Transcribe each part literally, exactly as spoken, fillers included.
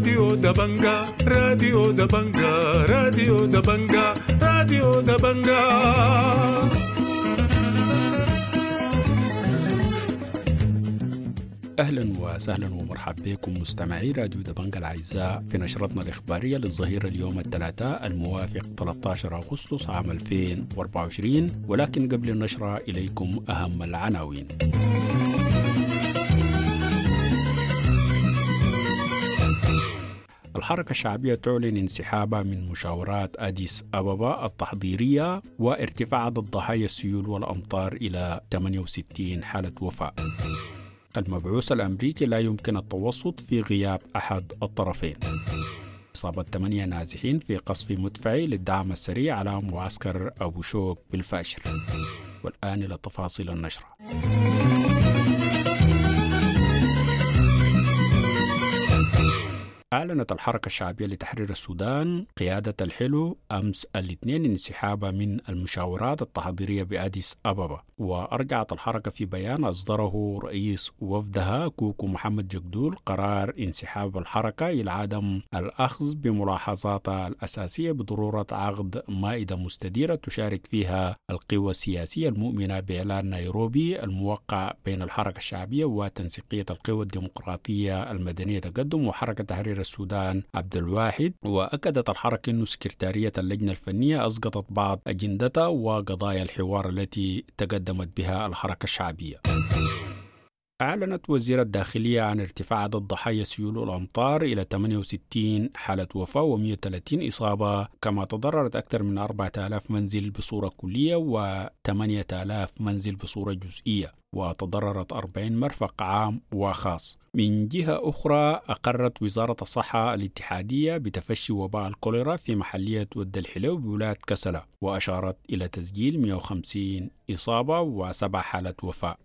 راديو دبنجا راديو دبنجا راديو دبنجا راديو دبنجا. أهلا وسهلا ومرحبا بكم مستمعي راديو دبنجا الأعزاء في نشرتنا الإخبارية للظهيرة اليوم الثلاثاء الموافق ثلاثة عشر أغسطس عام ألفين وأربعة وعشرين، ولكن قبل النشرة إليكم أهم العناوين. الحركة الشعبية تعلن انسحابها من مشاورات أديس أبابا التحضيرية وارتفاع عدد ضحايا السيول والأمطار إلى ثمانية وستين حالة وفاة. المبعوث الأمريكي لا يمكن التوسط في غياب أحد الطرفين. إصابة ثمانية نازحين في قصف مدفعي للدعم السريع على معسكر أبو شوك بالفاشر. والآن إلى تفاصيل النشرة. أعلنت الحركة الشعبية لتحرير السودان قيادة الحلو أمس الاثنين انسحابها من المشاورات التحضيرية بأديس أبابا، وأرجعت الحركة في بيان أصدره رئيس وفدها كوكو محمد جقدول قرار انسحاب الحركة إلى عدم الأخذ بملاحظاتها الأساسية بضرورة عقد مائدة مستديرة تشارك فيها القوى السياسية المؤمنة بإعلان نيروبي الموقع بين الحركة الشعبية وتنسيقية القوى الديمقراطية المدنية تقدم وحركة تحرير السودان عبد الواحد. وأكدت الحركة أن سكرتارية اللجنة الفنية أسقطت بعض أجندتها وقضايا الحوار التي تقدمت بها الحركة الشعبية. أعلنت وزيرة الداخلية عن ارتفاع عدد ضحايا سيول الأمطار إلى ثمانية وستين حالة وفاة ومئة وثلاثين إصابة، كما تضررت أكثر من أربعة آلاف منزل بصورة كلية وثمانية آلاف منزل بصورة جزئية، وتضررت أربعين مرفق عام وخاص. من جهة أخرى أقرت وزارة الصحة الاتحادية بتفشي وباء الكوليرا في محلية ود الحلو بولاية كسلة، وأشارت إلى تسجيل مئة وخمسين إصابة وسبع حالات وفاة.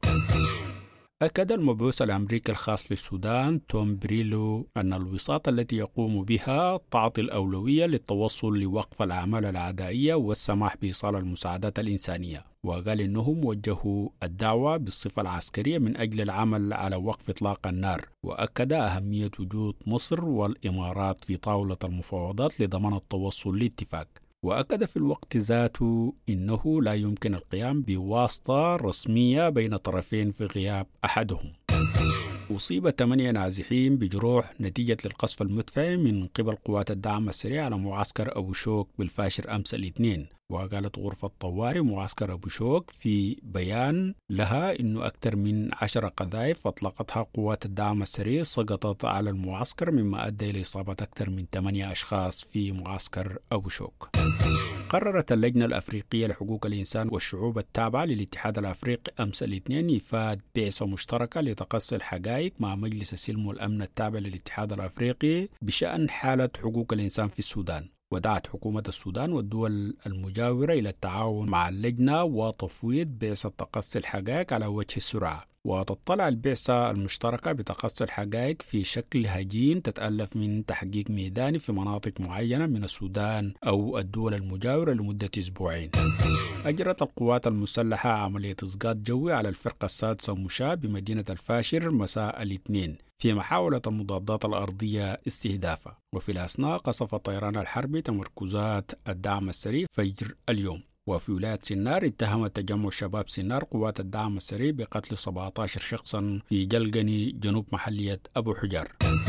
أكد المبعوث الأمريكي الخاص للسودان توم بريلو أن الوساطة التي يقوم بها تعطي الأولوية للتوصل لوقف الأعمال العدائية والسماح بإيصال المساعدات الإنسانية، وقال إنهم وجهوا الدعوة بالصفة العسكرية من أجل العمل على وقف إطلاق النار، وأكد أهمية وجود مصر والإمارات في طاولة المفاوضات لضمان التوصل لاتفاق. وأكد في الوقت ذاته إنه لا يمكن القيام بواسطة رسمية بين طرفين في غياب أحدهم. أصيب ثمانية نازحين بجروح نتيجة للقصف المدفعي من قبل قوات الدعم السريع على معسكر أبو شوك بالفاشر أمس الاثنين. وقالت غرفة طوارئ معسكر أبو شوك في بيان لها إنه أكثر من عشر قذائف أطلقتها قوات الدعم السريع سقطت على المعسكر، مما أدى إلى إصابة أكثر من ثمانية أشخاص في معسكر أبو شوك. قررت اللجنة الأفريقية لحقوق الإنسان والشعوب التابعة للاتحاد الأفريقي أمس الاثنين إفاد بعثة مشتركة لتقصي الحقائق مع مجلس السلم والأمن التابع للاتحاد الأفريقي بشأن حالة حقوق الإنسان في السودان. ودعت حكومة السودان والدول المجاورة إلى التعاون مع اللجنة وتفويض بعثة تقصي الحقائق على وجه السرعة. وتطلع البعثة المشتركة بتقصي الحقائق في شكل هجين تتألف من تحقيق ميداني في مناطق معينة من السودان أو الدول المجاورة لمدة أسبوعين. أجرت القوات المسلحة عملية إسقاط جوي على الفرقة السادسة مشاة بمدينة الفاشر مساء الاثنين في محاولة المضادات الأرضية استهدافها، وفي الأثناء قصف الطيران الحربي تمركزات الدعم السريع فجر اليوم. وفي ولاية سنار اتهم تجمع شباب سنار قوات الدعم السريع بقتل سبعة عشر شخصا في جلقني جنوب محلية أبو حجار.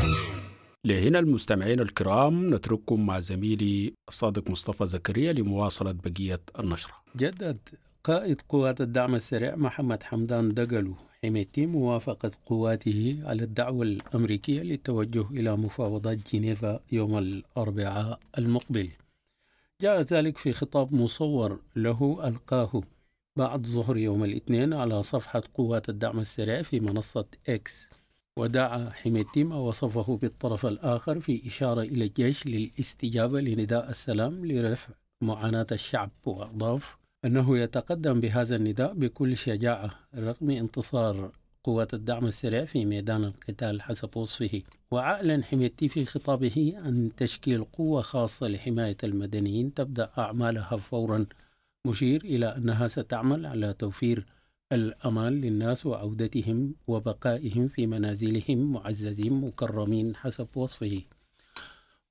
لهنا المستمعين الكرام نترككم مع زميلي صادق مصطفى زكريا لمواصلة بقية النشرة. جدد قائد قوات الدعم السريع محمد حمدان دقلو حميتي موافقة قواته على الدعوة الأمريكية للتوجه إلى مفاوضات جنيفا يوم الأربعاء المقبل. جاء ذلك في خطاب مصور له ألقاه بعد ظهر يوم الاثنين على صفحة قوات الدعم السريع في منصة إكس، ودعا حميتي ما وصفه بالطرف الآخر في إشارة إلى الجيش للاستجابة لنداء السلام لرفع معاناة الشعب، وأضاف أنه يتقدم بهذا النداء بكل شجاعة رغم انتصار قوات الدعم السريع في ميدان القتال حسب وصفه. وأعلن حميتي في خطابه عن تشكيل قوة خاصة لحماية المدنيين تبدأ أعمالها فورا، مشير إلى أنها ستعمل على توفير الأمان للناس وعودتهم وبقائهم في منازلهم معززين مكرمين حسب وصفه.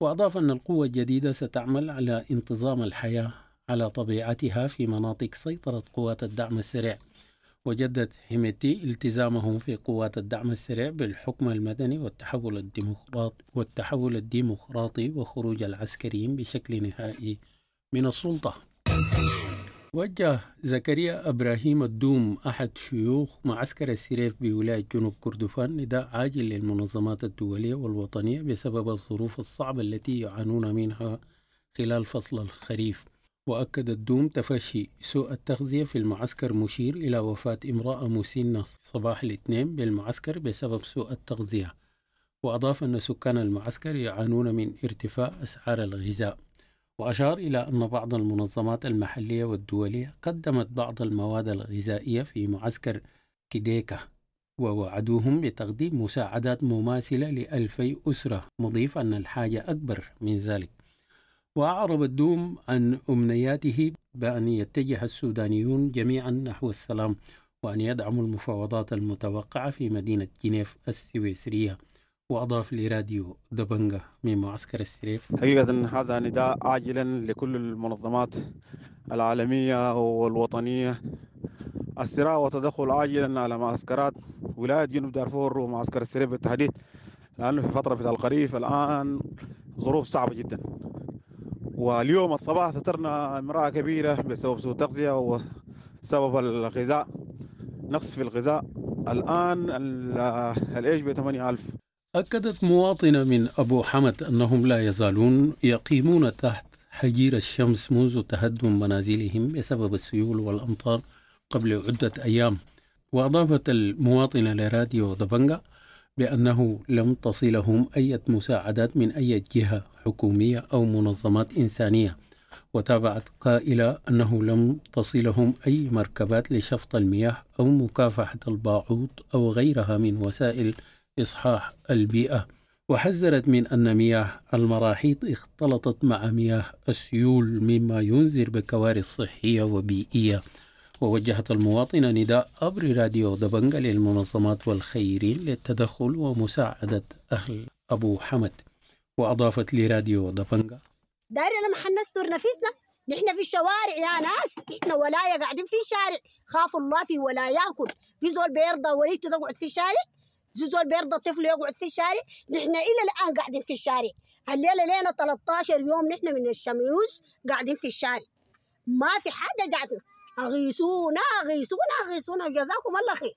وأضاف أن القوة الجديدة ستعمل على انتظام الحياة على طبيعتها في مناطق سيطرة قوات الدعم السريع. وجدد هيميتي التزامهم في قوات الدعم السريع بالحكم المدني والتحول الديمقراطي والتحول الديمقراطي وخروج العسكريين بشكل نهائي من السلطة. وجه زكريا إبراهيم الدوم أحد شيوخ معسكر السريف بولاية جنوب كردفان نداء عاجل للمنظمات الدولية والوطنية بسبب الظروف الصعبة التي يعانون منها خلال فصل الخريف. وأكد الدوم تفشي سوء التغذية في المعسكر، مشير إلى وفاة امرأة مسنة صباح الاثنين بالمعسكر بسبب سوء التغذية. وأضاف أن سكان المعسكر يعانون من ارتفاع أسعار الغذاء. وأشار إلى أن بعض المنظمات المحلية والدولية قدمت بعض المواد الغذائية في معسكر كيديكا ووعدوهم بتقديم مساعدات مماثلة لألفي أسرة، مضيف أن الحاجة أكبر من ذلك. وأعرب الدوم عن أمنياته بأن يتجه السودانيون جميعا نحو السلام وأن يدعموا المفاوضات المتوقعة في مدينة جنيف السويسرية. وأضاف لراديو دبنجة من معسكر السريف: حقيقة هذا نداء عاجلا لكل المنظمات العالمية والوطنية السراء وتدخل عاجلا على معسكرات ولاية جنوب دارفور ومعسكر السريف بالتحديد، لأنه في فترة بتاع الخريف الآن ظروف صعبة جدا. واليوم الصباح سترنا امرأة كبيرة بسبب سوء تغذية وسبب الغذاء، نقص في الغذاء. الآن الإيش بثمانية ألف. أكدت مواطنة من أبو حمد أنهم لا يزالون يقيمون تحت حجير الشمس منذ تهدم منازلهم بسبب السيول والأمطار قبل عدة أيام. وأضافت المواطنة لراديو دبنجة بأنه لم تصلهم أي مساعدات من أي جهة حكومية أو منظمات إنسانية. وتابعت قائلة أنه لم تصلهم أي مركبات لشفط المياه أو مكافحة الباعوض أو غيرها من وسائل إصحاح البيئة. وحذرت من أن مياه المراحيض اختلطت مع مياه السيول مما ينذر بكوارث صحية وبيئية. ووجهت المواطنة نداء عبر راديو دبنجة للمنظمات والخيرين للتدخل ومساعدة أهل أبو حمد. وأضافت لراديو دبنجة: دايرنا محل نستر نفسنا، نحن في الشوارع يا ناس، نحن ولاية قاعدين في الشارع. خافوا الله في ولاياكم. في زول بيرضى وليته تقعد في الشارع؟ زول بيرضى طفل يقعد في الشارع؟ نحن إلى الآن قاعدين في الشارع. الليلة لينا ثلاثة عشر يوم نحن من الشميوس قاعدين في الشارع، ما في حاجة جاتنا. أغيثونا أغيثونا أغيثونا، جزاكم الله خير.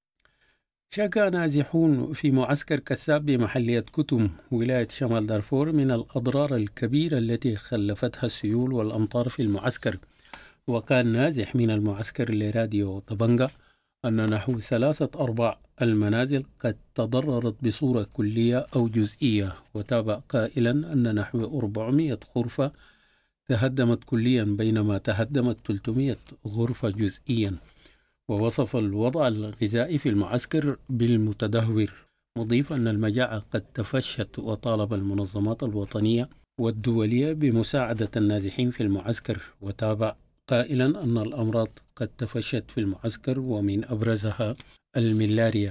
شكى نازحون في معسكر كساب بمحلية كتم ولاية شمال دارفور من الأضرار الكبيرة التي خلفتها السيول والأمطار في المعسكر. وقال نازح من المعسكر لراديو طبنجة أن نحو ثلاثة أرباع المنازل قد تضررت بصورة كلية أو جزئية. وتابع قائلا أن نحو أربعمائة غرفة تهدمت كليا بينما تهدمت ثلاثمائة غرفة جزئيا. ووصف الوضع الغذائي في المعسكر بالمتدهور، مضيف أن المجاعة قد تفشت. وطالب المنظمات الوطنية والدولية بمساعدة النازحين في المعسكر. وتابع قائلا أن الأمراض قد تفشت في المعسكر ومن أبرزها الملاريا.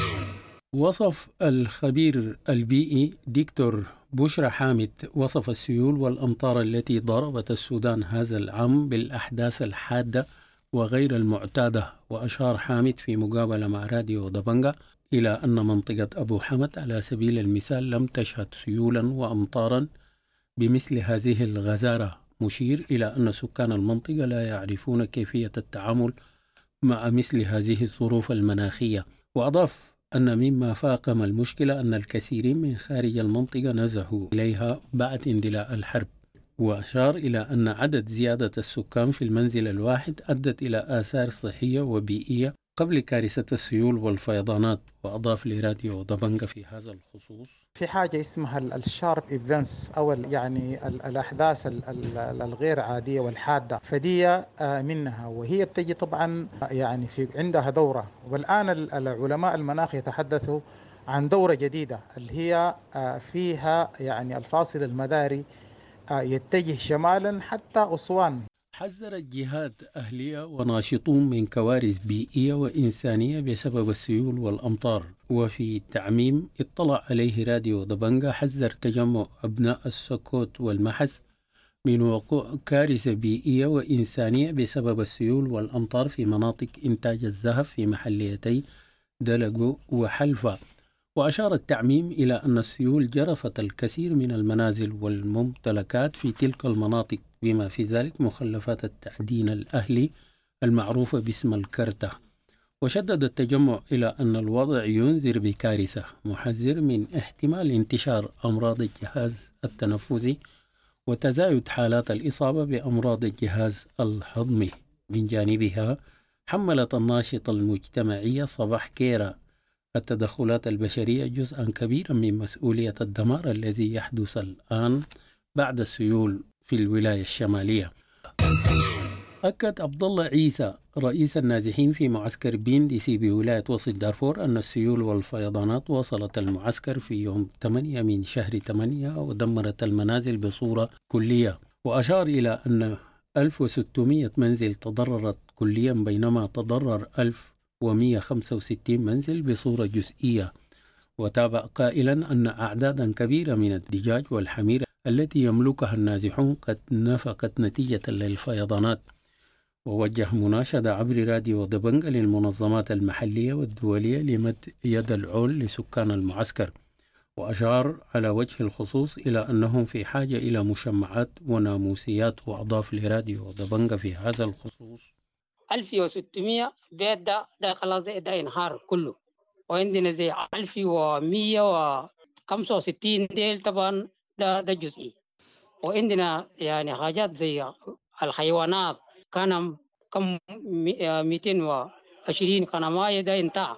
وصف الخبير البيئي دكتور بشرى حامد وصف السيول والأمطار التي ضربت السودان هذا العام بالأحداث الحادة وغير المعتادة. وأشار حامد في مقابلة مع راديو دبنجة إلى أن منطقة أبو حمد على سبيل المثال لم تشهد سيولا وأمطارا بمثل هذه الغزارة، مشير إلى أن سكان المنطقة لا يعرفون كيفية التعامل مع مثل هذه الظروف المناخية. وأضاف أن مما فاقم المشكلة أن الكثيرين من خارج المنطقة نزحوا إليها بعد اندلاع الحرب. وأشار إلى أن عدد زيادة السكان في المنزل الواحد أدت إلى آثار صحية وبيئية قبل كارثة السيول والفيضانات. وأضاف لراديو دبنجة في هذا الخصوص: في حاجة اسمها الشارب إيفنتس أو يعني الأحداث الغير عادية والحادة، فدي منها وهي بتجي طبعا يعني في عندها دورة. والآن العلماء المناخ يتحدثوا عن دورة جديدة اللي هي فيها يعني الفاصل المداري يتجه شمالا حتى أسوان. حذرت جهات أهلية وناشطون من كوارث بيئية وإنسانية بسبب السيول والأمطار. وفي تعميم اطلع عليه راديو دبنجا، حذر تجمع أبناء السكوت والمحس من وقوع كارثة بيئية وإنسانية بسبب السيول والأمطار في مناطق إنتاج الذهب في محليتي دلقو وحلفة. وأشار التعميم إلى أن السيول جرفت الكثير من المنازل والممتلكات في تلك المناطق، بما في ذلك مخلفات التعدين الأهلي المعروفة باسم الكرتة. وشدد التجمع إلى أن الوضع ينذر بكارثة، محذر من احتمال انتشار أمراض الجهاز التنفسي وتزايد حالات الإصابة بأمراض الجهاز الهضمي. من جانبها حملت الناشطة المجتمعية صباح كيرا التدخلات البشرية جزءا كبيرا من مسؤولية الدمار الذي يحدث الآن بعد السيول في الولاية الشمالية. أكد عبد الله عيسى رئيس النازحين في معسكر بيندسي بولاية وسط دارفور أن السيول والفيضانات وصلت المعسكر في يوم ثمانية من شهر ثمانية ودمرت المنازل بصورة كلية. وأشار إلى أن ألف وستمائة منزل تضررت كليا، بينما تضرر ألف ومائة وخمسة وستين منزل بصورة جزئية. وتابع قائلا أن أعدادا كبيرة من الدجاج والحمير التي يملكها النازحون قد نفقت نتيجة للفيضانات. ووجه مناشدة عبر راديو دبنجا للمنظمات المحلية والدولية لمد يد العون لسكان المعسكر. وأشار على وجه الخصوص إلى أنهم في حاجة إلى مشمعات وناموسيات. وأضاف لراديو دبنجا في هذا الخصوص: ألف وستمائة بيت ده, ده خلاص ده ينهار كله، وعندنا زي ألف ومائة وخمسة وستين ديل طبعا ده, ده جزئي، وعندنا يعني حاجات زي الحيوانات كان كم مئتين وعشرين قنماية ده انتهى.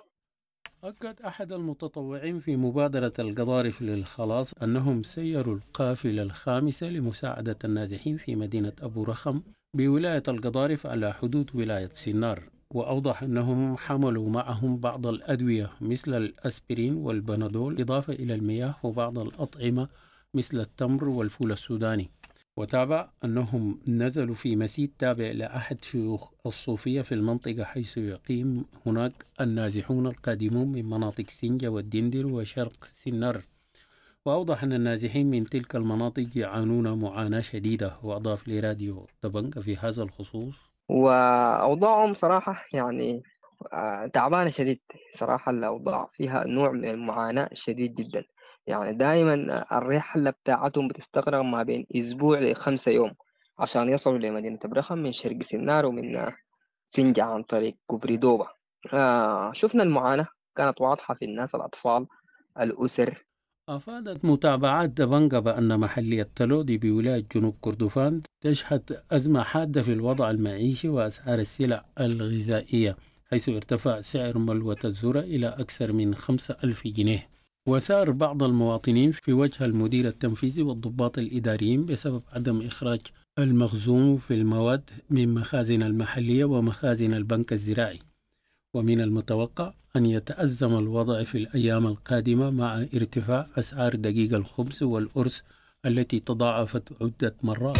أكد أحد المتطوعين في مبادرة القضارف للخلاص أنهم سيروا القافلة الخامسة لمساعدة النازحين في مدينة أبو رخم بولاية القضارف على حدود ولاية سينار. وأوضح أنهم حملوا معهم بعض الأدوية مثل الأسبرين والبنادول، إضافة إلى المياه وبعض الأطعمة مثل التمر والفول السوداني. وتابع أنهم نزلوا في مسجد تابع لأحد شيوخ الصوفية في المنطقة، حيث يقيم هناك النازحون القادمون من مناطق سنجة والدندر وشرق سنار. وأوضح أن النازحين من تلك المناطق يعانون معاناة شديدة. وأضاف لراديو دبنجا في هذا الخصوص: وأوضاعهم صراحة يعني تعبانة شديد صراحة. الأوضاع فيها نوع من المعاناة شديد جدا، يعني دائما الرحلة بتاعتهم بتستغرق ما بين أسبوع لخمسة يوم عشان يصلوا لمدينة برخم من شرق سنار ومن سنجة عن طريق كوبري دوبة. آه شفنا المعاناة كانت واضحة في الناس، الأطفال، الأسر. أفادت متابعات دبنجا بأن محلية تلودي بولاية جنوب كردفان تشهد أزمة حادة في الوضع المعيشي وأسعار السلع الغذائية، حيث ارتفع سعر ملوة الذرة إلى أكثر من خمسة ألف جنيه. وسار بعض المواطنين في وجه المدير التنفيذي والضباط الإداريين بسبب عدم إخراج المخزون في المواد من مخازن المحلية ومخازن البنك الزراعي. ومن المتوقع أن يتأزم الوضع في الأيام القادمة مع ارتفاع أسعار دقيق الخبز والأرز التي تضاعفت عدة مرات.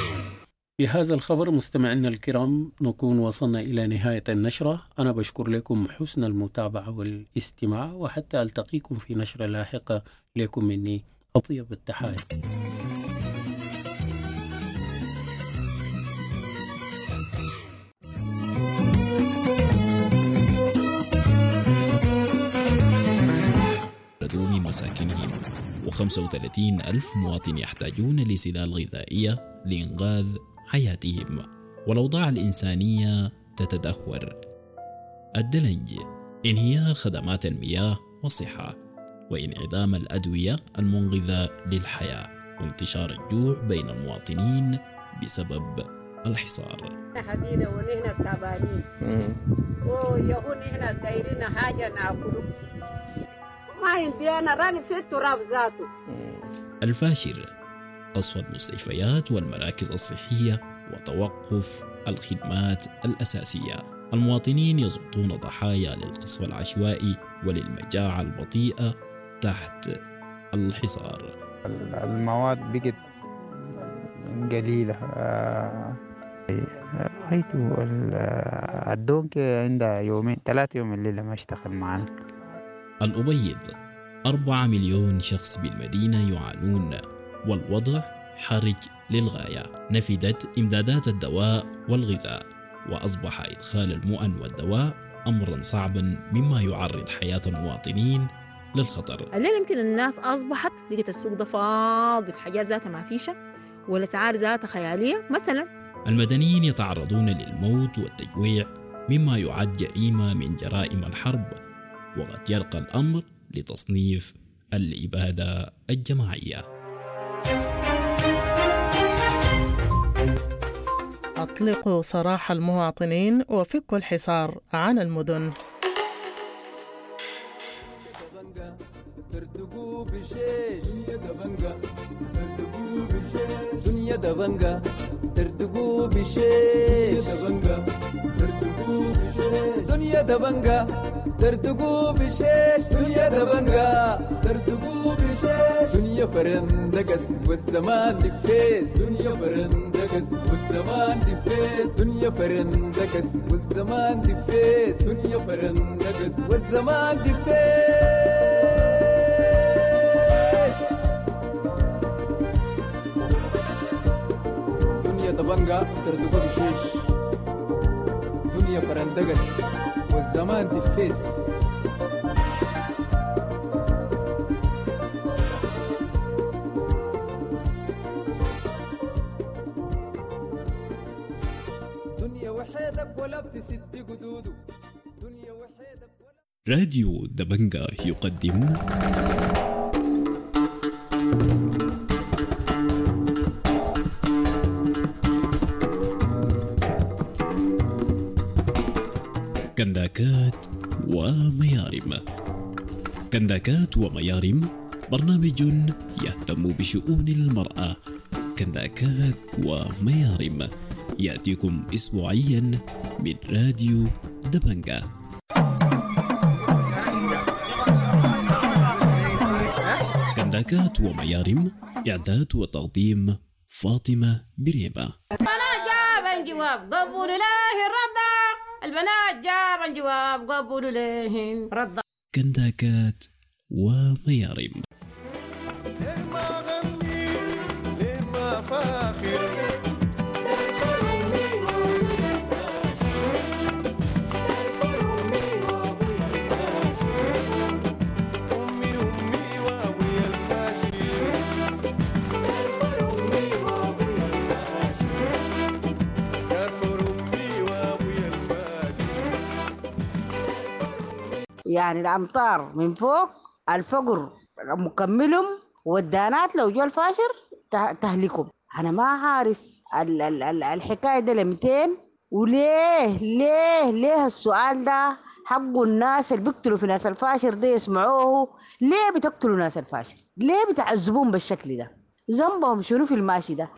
بهذا الخبر مستمعينا الكرام نكون وصلنا إلى نهاية النشرة. أنا بشكر لكم حسن المتابعة والاستماع، وحتى ألتقيكم في نشرة لاحقة لكم مني أطيب التحايا. من مساكنهم، وخمسة وثلاثين ألف مواطن يحتاجون لسلال غذائية لإنقاذ حياتهم، والأوضاع الإنسانية تتدهور. الدلنج، انهيار خدمات المياه والصحة، وانعدام الأدوية المنقذة للحياة، وانتشار الجوع بين المواطنين بسبب الحصار. حدينا ونحن التعبانين ويهون نحن دايرين حاجة ناكل ما عندي أنا راني في التراب ذاته. الفاشر، قصف المستشفيات والمراكز الصحية وتوقف الخدمات الأساسية. المواطنين يسقطون ضحايا للقصف العشوائي وللمجاعة البطيئة تحت الحصار. المواد بقت قليلة، رأيته الدونكي عندها يومين ثلاثة يوم الليلة ما اشتغل معنا. الأبيض أربعة مليون شخص بالمدينة يعانون والوضع حرج للغاية. نفدت إمدادات الدواء والغذاء وأصبح إدخال المؤن والدواء أمرا صعبا مما يعرض حياة المواطنين للخطر. الليل يمكن الناس أصبحت لقيت السوق ده فاضي، الحاجات ذاتها ما فيشة والأسعار ذاتها خيالية. مثلا المدنيين يتعرضون للموت والتجويع مما يعد جريمة من جرائم الحرب، وقد يرقى الأمر لتصنيف الإبادة الجماعية. أطلقوا سراح المواطنين وفكوا الحصار عن المدن. ترتقوا بشيش دنيا دبنجا ترتقوا بشيش دنيا دبنجا ترتقوا بشيش دبنجا ترتقوا بشيش دنيا دبنجا ترتقوا بشيش دنيا دبنجا ترتقوا بشيش دنيا فرندقس والزمان دفيس دنيا فرندقس والزمان دفيس دنيا فرندقس والزمان دفيس دنيا فرندقس والزمان دفيس. دبنجا تردقوا بشيش دنيا فرندقس والزمان دفيس. دنيا وحيدك ولا بتسد قدوده دنيا وحيدك ولا. راديو دبنجا يقدم كنداكات وميارم. كنداكات وميارم برنامج يهتم بشؤون المرأة. كنداكات وميارم يأتيكم أسبوعيا من راديو دبنجا. كنداكات وميارم إعداد وتقديم فاطمة بريمة. البنات جاب الجواب قبول له الرضا، البنات جاب الجواب قبول له الرضا. كنداكات وميارم. لما غني لما فاخر يعني الأمطار من فوق الفقر مكملهم والدانات لو جو الفاشر تهلكهم. أنا ما عارف ال ال ال الحكاية ده لمتين وليه ليه ليه السؤال ده حقه الناس اللي بيقتلوا في ناس الفاشر ده يسمعوه. ليه بتقتلوا ناس الفاشر؟ ليه بتعذبون بالشكل ده؟ ذنبهم شنو في الماشي ده؟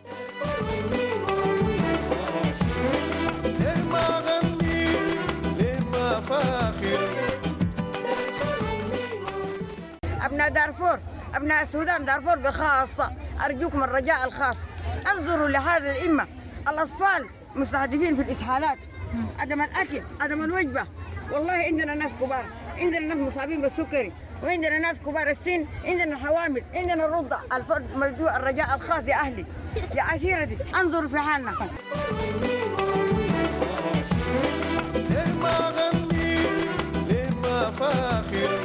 لما غني لما فاخر. أبناء دارفور أبناء السودان دارفور بخاصة أرجوكم الرجاء الخاص انظروا لهذا الأمة. الأطفال مستهدفين في الإسهالات، عدم الأكل عدم الوجبة. والله عندنا ناس كبار، عندنا ناس مصابين بالسكري، وعندنا ناس كبار السن، عندنا حوامل، عندنا الرضع. مجدوع الرجاء الخاص يا أهلي يا عشيرتي انظروا في حالنا. لما غني لما فاخر.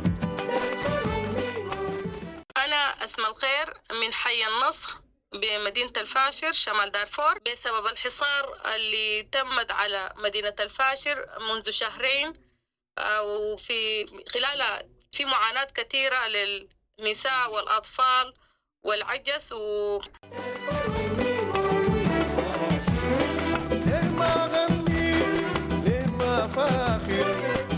أنا اسم الخير من حي النصر بمدينة الفاشر شمال دارفور بسبب الحصار اللي تمت على مدينة الفاشر منذ شهرين، وفي خلالها في معاناة كثيرة للنساء والأطفال والعجز و لما غني لما فاخر.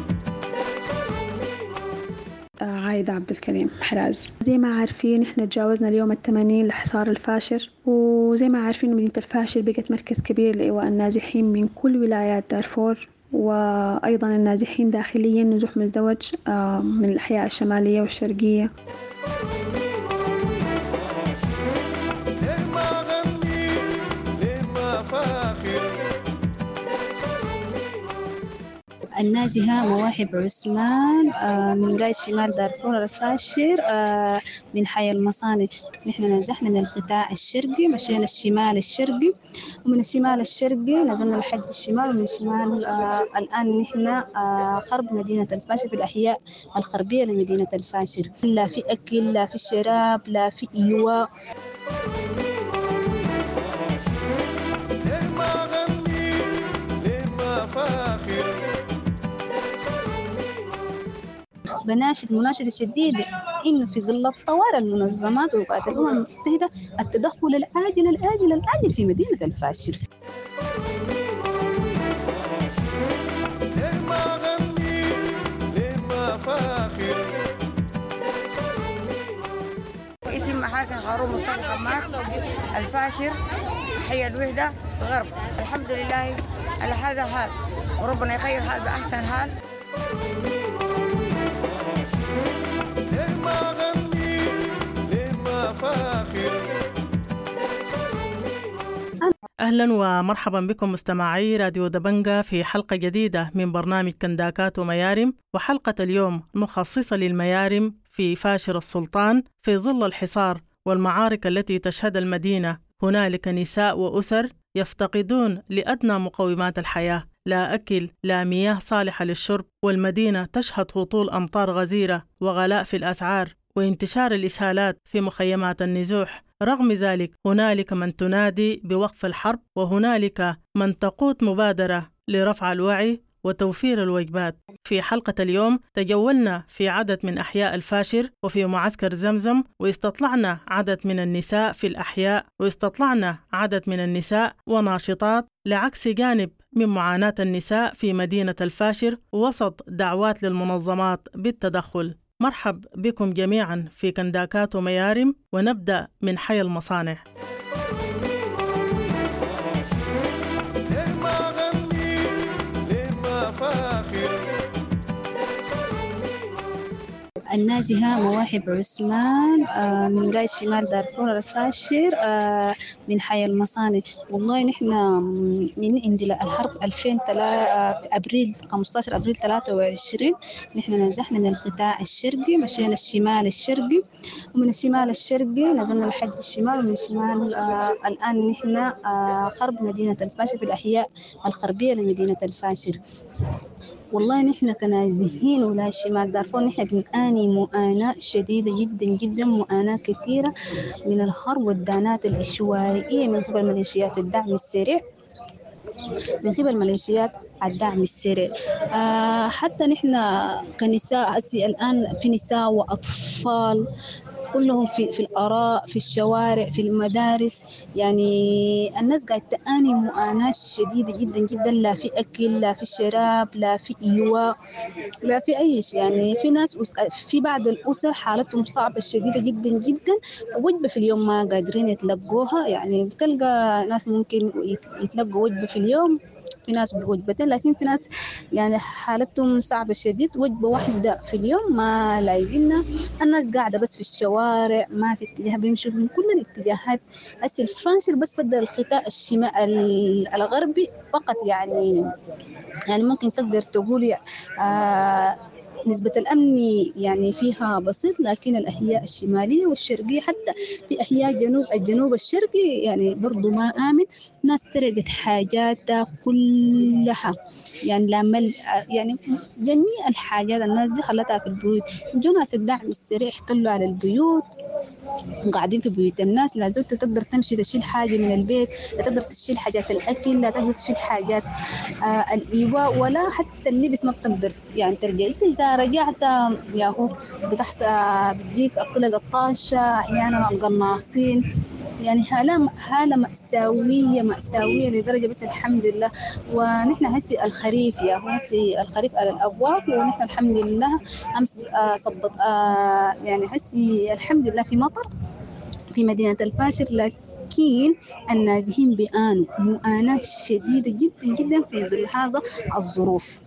عايدة عبد الكريم حراز. زي ما عارفين احنا تجاوزنا اليوم الثمانين لحصار الفاشر، وزي ما عارفين مدينة الفاشر بقت مركز كبير لإيواء النازحين من كل ولايات دارفور، وأيضا النازحين داخليا نزوح مزدوج من الأحياء الشمالية والشرقية. لما غني لما فاخر. النازحة مواهب عثمان من ولاية شمال دارفور الفاشر من حي المصانع. نحن نزحنا من القطاع الشرقي، مشينا الشمال الشرقي، ومن الشمال الشرقي نزلنا لحد الشمال، ومن الشمال آه الآن نحن آه غرب مدينة الفاشر في الأحياء الغربية لمدينة الفاشر. لا في أكل، لا في شراب، لا في إيواء. بناشد مناشدة شديدة إنه في ظل الطوارئ المنظمات ووقات الأمم المتحدة التدخل العاجل العاجل العاجل في مدينة الفاشر. اسم محاسن هارون مصطفى حماد، الفاشر، حي الوحدة، غرب. الحمد لله على هذا الحال، وربنا يخير حال بأحسن حال. أهلا ومرحبا بكم مستمعي راديو دبنجة في حلقة جديدة من برنامج كنداكات وميارم، وحلقة اليوم مخصصة للميارم في فاشر السلطان في ظل الحصار والمعارك التي تشهد المدينة. هنالك نساء وأسر يفتقدون لأدنى مقومات الحياة، لا أكل، لا مياه صالحة للشرب، والمدينة تشهد هطول أمطار غزيرة وغلاء في الأسعار وانتشار الإسهالات في مخيمات النزوح. رغم ذلك هنالك من تنادي بوقف الحرب، وهنالك من تقود مبادرة لرفع الوعي وتوفير الوجبات. في حلقة اليوم تجولنا في عدد من أحياء الفاشر وفي معسكر زمزم، واستطلعنا عدد من النساء في الأحياء، واستطلعنا عدد من النساء وناشطات لعكس جانب من معاناة النساء في مدينة الفاشر وسط دعوات للمنظمات بالتدخل. مرحب بكم جميعا في كنداكات وميارم، ونبدأ من حي المصانع. النازحة مواهب عثمان من ولاية شمال دارفور الفاشر من حي المصانع. والله نحن من اندلاع الحرب ألفين أبريل خمسة عشر أبريل ثلاثة وعشرين نحن نزحنا من القطاع الشرقي، مشينا الشمال الشرقي، ومن الشمال الشرقي نزلنا لحد الشمال، ومن الشمال الآن نحن غرب مدينة الفاشر في الأحياء الغربية لمدينة الفاشر. والله نحن كنازحين ولاية شمال دارفور نحن بنعاني معاناة شديدة جدا جدا، معاناة كثيرة من الحرب والدانات العشوائية من قبل ميليشيات الدعم السريع من قبل ميليشيات الدعم السريع. آه حتى نحن كنساء هسي الآن في نساء وأطفال كلهم في في الآراء، في الشوارع، في المدارس. يعني الناس قاعدة تعاني معاناة شديدة جدا جدا، لا في أكل، لا في شراب، لا في إيواء، لا في أي شيء. يعني في ناس في بعض الأسر حالتهم صعبة شديدة جدا جدا، وجبة في اليوم ما قادرين يتلقوها. يعني بتلقى ناس ممكن يتلقوا وجبة في اليوم، في ناس بوجبتين، لكن في ناس يعني حالتهم صعبة شديد، وجبة واحدة في اليوم ما لاقينا. الناس قاعدة بس في الشوارع، ما في اتجاه، بيمشوا من كل الاتجاهات. هسه الفاشر بس بدل الخطاء الشمال الغربي فقط. يعني يعني ممكن تقدر تقولي آه نسبة الأمن يعني فيها بسيط، لكن الأحياء الشمالية والشرقية حتى في أحياء جنوب الجنوب الشرقي يعني برضو ما آمن. ناس ترقت حاجاتها كلها، يعني لما يعني جميع الحاجات الناس دي خلتها في البيوت. جو ناس الدعم السريع احتلوا على البيوت وقاعدين في بيوت الناس. لا زلت تقدر تمشي تشيل حاجة من البيت، لا تقدر تشيل حاجات الأكل، لا تقدر تشيل حاجات آه الإيواء، ولا حتى اللبس ما بتقدر يعني ترجع. إنت إذا رجعت ياهو بتحسى بتجيك الطلق الطاشة، أحيانا القناصين. يعني حالة حالة مأساوية مأساوية لدرجة، بس الحمد لله. ونحن هسي الخريف يا هو هسي الخريف على الأبواب، ونحن الحمد لله أمس آه صبت آه يعني هسي الحمد لله في مطر في مدينة الفاشر. لكن النازحين بيعانوا معاناة شديدة جدا جدا في ظل هذا الظروف.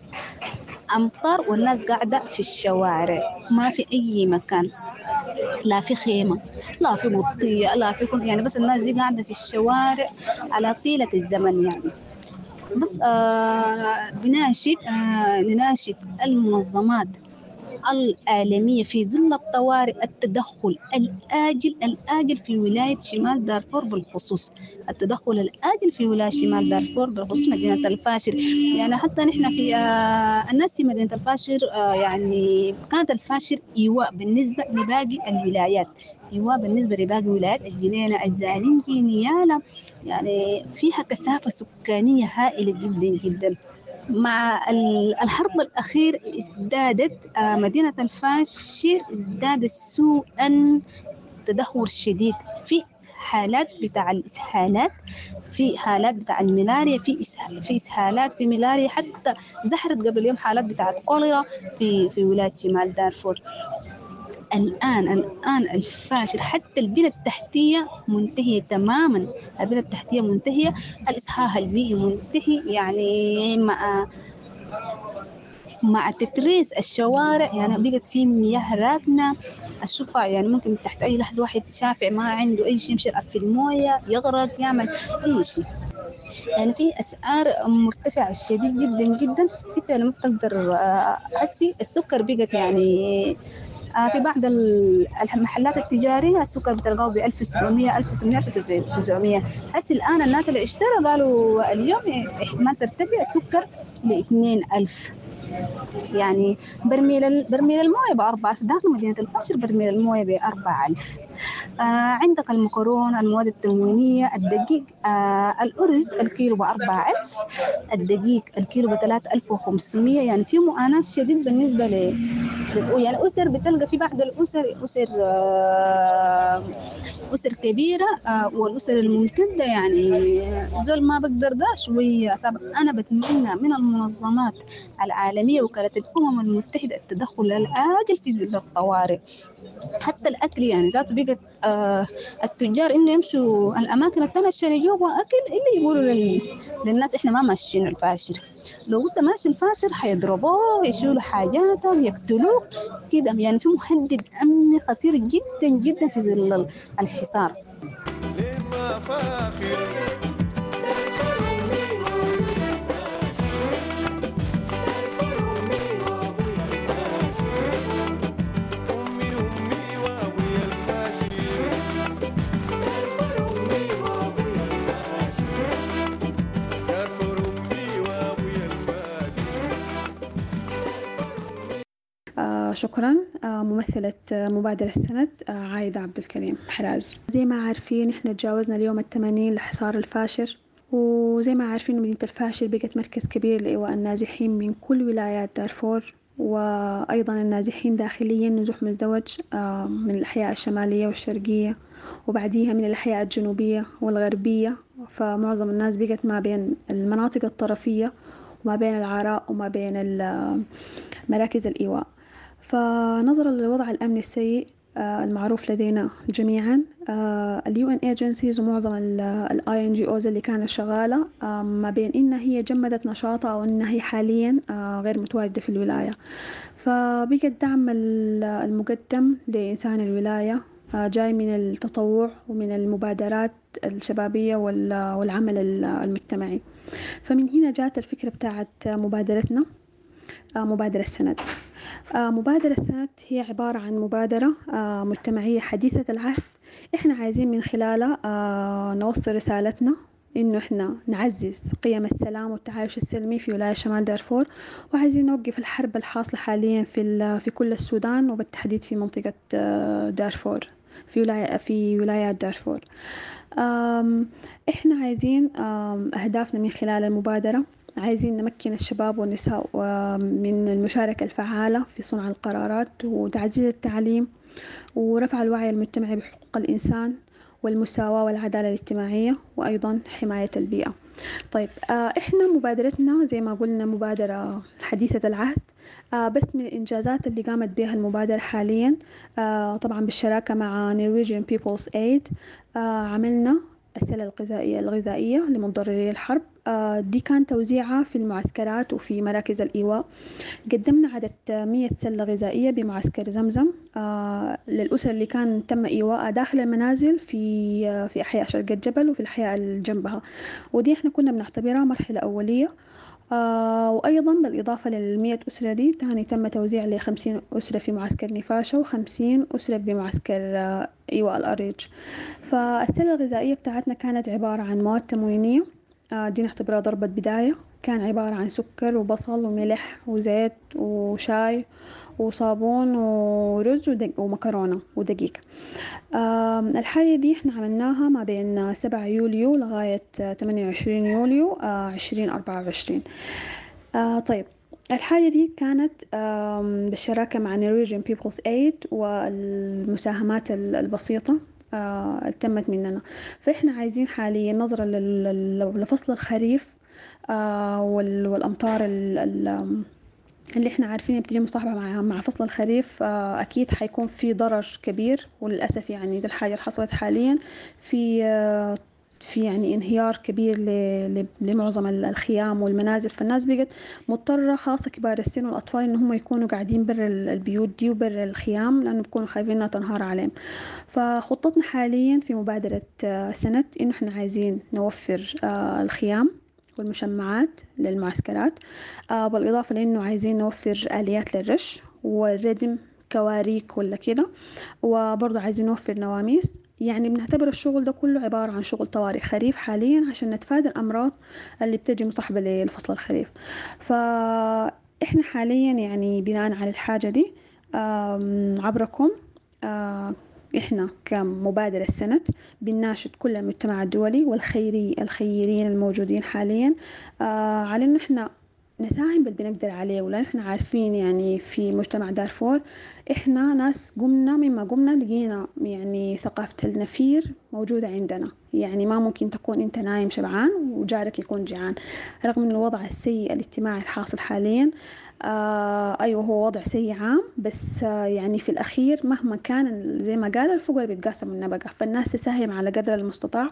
أمطار والناس قاعدة في الشوارع، ما في أي مكان، لا في خيمة، لا في بطية، لا في كل يعني، بس الناس دي قاعدة في الشوارع على طيلة الزمن. يعني بس آه بناشد آه نناشد المنظمات العالمية في ظل الطوارئ التدخل الآجل الآجل في ولاية شمال دارفور بالخصوص، التدخل الآجل في ولاية شمال دارفور بالخصوص مدينة الفاشر. يعني حتى نحن في آه الناس في مدينة الفاشر آه يعني كانت الفاشر إيواء بالنسبة لباقي الولايات، إيواء بالنسبة لباقي ولايات الجنينة الزالنجي نيالا، يعني فيها كثافة سكانية هائلة جدا جدا. مع الحرب الأخير ازدادت مدينة الفاشر ازداد سوءا تدهور شديد في حالات بتاع الإسهالات، في حالات بتاع الملاريا، في في إسهالات في ملاريا، حتى زحرت قبل اليوم حالات بتاع الكوليرا في في ولاية شمال دارفور. الآن الآن الفاشل حتى البنى التحتية منتهية تماماً، البنى التحتية منتهية، الإصحاح البيئي منتهي، يعني مع مع تتريس الشوارع يعني بقت في مياه راكنة الشفع، يعني ممكن تحت أي لحظة واحد شافع ما عنده أي شيء يمشي في الموية يغرق يعمل أي شيء. يعني في أسعار مرتفعة شديد جدا جدا، أنت لما تقدر هسي السكر بقت يعني في بعض المحلات التجارية السكر بتلقاه بألف وسبعمية ألف وثمانمية ألف وتسعمية. هسي الآن الناس اللي اشتروا قالوا اليوم احتمال ترتفع السكر لاثنين ألف. يعني برميل برميل المويه بأربعة ألف داخل مدينة الفاشر، برميل المويه بأربعة ألف. آه عندك المكرون، المواد التموينية، الدقيق، آه الأرز الكيلو بأربعة ألف، الدقيق الكيلو بثلاثة ألف وخمسمية. يعني في معاناة شديد بالنسبة ل يعني أسر بتلقى في بعض الأسر أسر آه أسر كبيرة آه والأسر الممتدة يعني زول ما بقدر ده شوية صعب. أنا بتمنى من المنظمات العالمية وكالة الأمم المتحدة التدخل الآجل في ظل الطوارئ. حتى الأكل يعني ذاته بقت آه التجار إنه يمشوا الأماكن التانية عشان يجيبوا أكل، اللي يقولوا لل... للناس إحنا ما ماشيين الفاشر، لو قلت ماشي الفاشر حيضربوه يشيلوا حاجاته يقتلوه كده. يعني في مهدد أمني خطير جدا جدا في ظل الحصار. لما فاخر آه شكرا. آه ممثلة مبادرة السند آه عايدة عبد الكريم حراز. زي ما عارفين احنا تجاوزنا اليوم الثمانين لحصار الفاشر، وزي ما عارفين مدينة الفاشر بقت مركز كبير لإيواء النازحين من كل ولايات دارفور، وأيضا النازحين داخليا نزوح مزدوج آه من الأحياء الشمالية والشرقية، وبعديها من الأحياء الجنوبية والغربية. فمعظم الناس بقت ما بين المناطق الطرفية وما بين العراء وما بين مراكز الإيواء. فنظرا للوضع الأمني السيء المعروف لدينا جميعا، ال يو إن agencies ومعظم ال آي إن جي أوز اللي كانت شغالة ما بين إنها هي جمدت نشاطها أو إنها هي حاليا غير متواجدة في الولاية. فبقى الدعم المقدم لإنسان الولاية جاي من التطوع ومن المبادرات الشبابية والعمل المجتمعي. فمن هنا جاءت الفكرة بتاعت مبادرتنا مبادرة السند. مبادرة السند هي عبارة عن مبادرة مجتمعية حديثة العهد، إحنا عايزين من خلالها نوصل رسالتنا إنه إحنا نعزز قيم السلام والتعايش السلمي في ولاية شمال دارفور، وعايزين نوقف الحرب الحاصلة حاليا في في كل السودان وبالتحديد في منطقة دارفور في ولاية في ولايات دارفور. إحنا عايزين أهدافنا من خلال المبادرة، عايزين نمكن الشباب والنساء من المشاركة الفعالة في صنع القرارات وتعزيز التعليم ورفع الوعي المجتمعي بحقوق الإنسان والمساواة والعدالة الاجتماعية وأيضا حماية البيئة. طيب إحنا مبادرتنا زي ما قلنا مبادرة حديثة العهد، بس من الإنجازات اللي قامت بها المبادرة حاليا طبعا بالشراكة مع Norwegian People's Aid عملنا السلة الغذائية الغذائية لمتضرري الحرب. دي كان توزيعها في المعسكرات وفي مراكز الإيواء. قدمنا عدد مية سلة غذائية بمعسكر زمزم للأسر اللي كان تم إيواءها داخل المنازل في في أحياء شرق الجبل وفي الأحياء اللي جنبها، ودي إحنا كنا بنعتبرها مرحلة أولية. آه وأيضا بالإضافة للمية أسرة دي تاني تم توزيع لخمسين أسرة في معسكر نفاشة وخمسين أسرة بمعسكر آه إيواء الأريج. فالسلة الغذائية بتاعتنا كانت عبارة عن مواد تموينية، آه دي نعتبرها ضربة بداية. كان عبارة عن سكر وبصل وملح وزيت وشاي وصابون ورز ومكرونة ودقيق. الحاجة دي احنا عملناها ما بين سبعة يوليو لغاية ثمانية وعشرين يوليو عشرين أربعة وعشرين. آه طيب الحاجة دي كانت بالشراكة مع Norwegian People's Aid والمساهمات البسيطة آه تمت مننا. فإحنا عايزين حاليا نظرا لفصل الخريف آه والأمطار اللي احنا عارفين بتيجي مصاحبة مع مع فصل الخريف. آه أكيد حيكون في ضرر كبير، وللأسف يعني دي الحاجة اللي حصلت حاليا في آه في يعني انهيار كبير لمعظم الخيام والمنازل. فالناس بقت مضطرة خاصة كبار السن والأطفال إن هم يكونوا قاعدين برا البيوت دي وبرا الخيام لأنه بيكونوا خايفين إنها تنهار عليهم. فخطتنا حاليا في مبادرة آه سنة إنه احنا عايزين نوفر آه الخيام والمشمعات للمعسكرات، آه بالإضافة لأنه عايزين نوفر آليات للرش والردم كواريك ولا كده، وبرضه عايزين نوفر نواميس. يعني بنعتبر الشغل ده كله عبارة عن شغل طوارئ خريف حاليا عشان نتفادى الأمراض اللي بتجي مصاحبة لفصل الخريف. فإحنا حاليا يعني بناء على الحاجة دي عبركم آه إحنا كمبادرة السنة بنناشد كل المجتمع الدولي والخيري الخيرين الموجودين حاليا آه على إنه إحنا نساهم باللي بنقدر عليه. ولأن إحنا عارفين يعني في مجتمع دارفور إحنا ناس قمنا مما قمنا لقينا يعني ثقافة النفير موجودة عندنا. يعني ما ممكن تكون أنت نايم شبعان وجارك يكون جعان، رغم من الوضع السيء الاجتماعي الحاصل حاليا. آه أيوه هو وضع سيء عام، بس آه يعني في الأخير مهما كان زي ما قال الفقراء بيتقاسموا النبقة، فالناس تساهم على قدر المستطاع.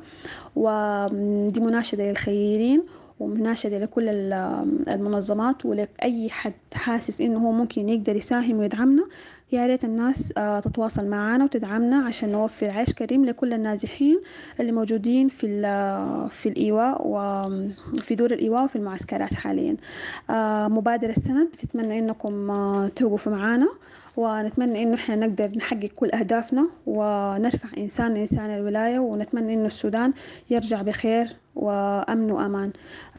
ودي مناشدة للخيرين ومناشدة لكل المنظمات ولأي حد حاسس إنه هو ممكن يقدر يساهم ويدعمنا. يا ريت الناس تتواصل معنا وتدعمنا عشان نوفر عيش كريم لكل النازحين اللي موجودين في في الإيواء وفي دور الإيواء وفي المعسكرات حاليا. مبادرة السند بتتمنى إنكم توقفوا معنا، ونتمنى إنه إحنا نقدر نحقق كل أهدافنا ونرفع إنسان لإنسان الولاية، ونتمنى إنه السودان يرجع بخير وأمن وأمان.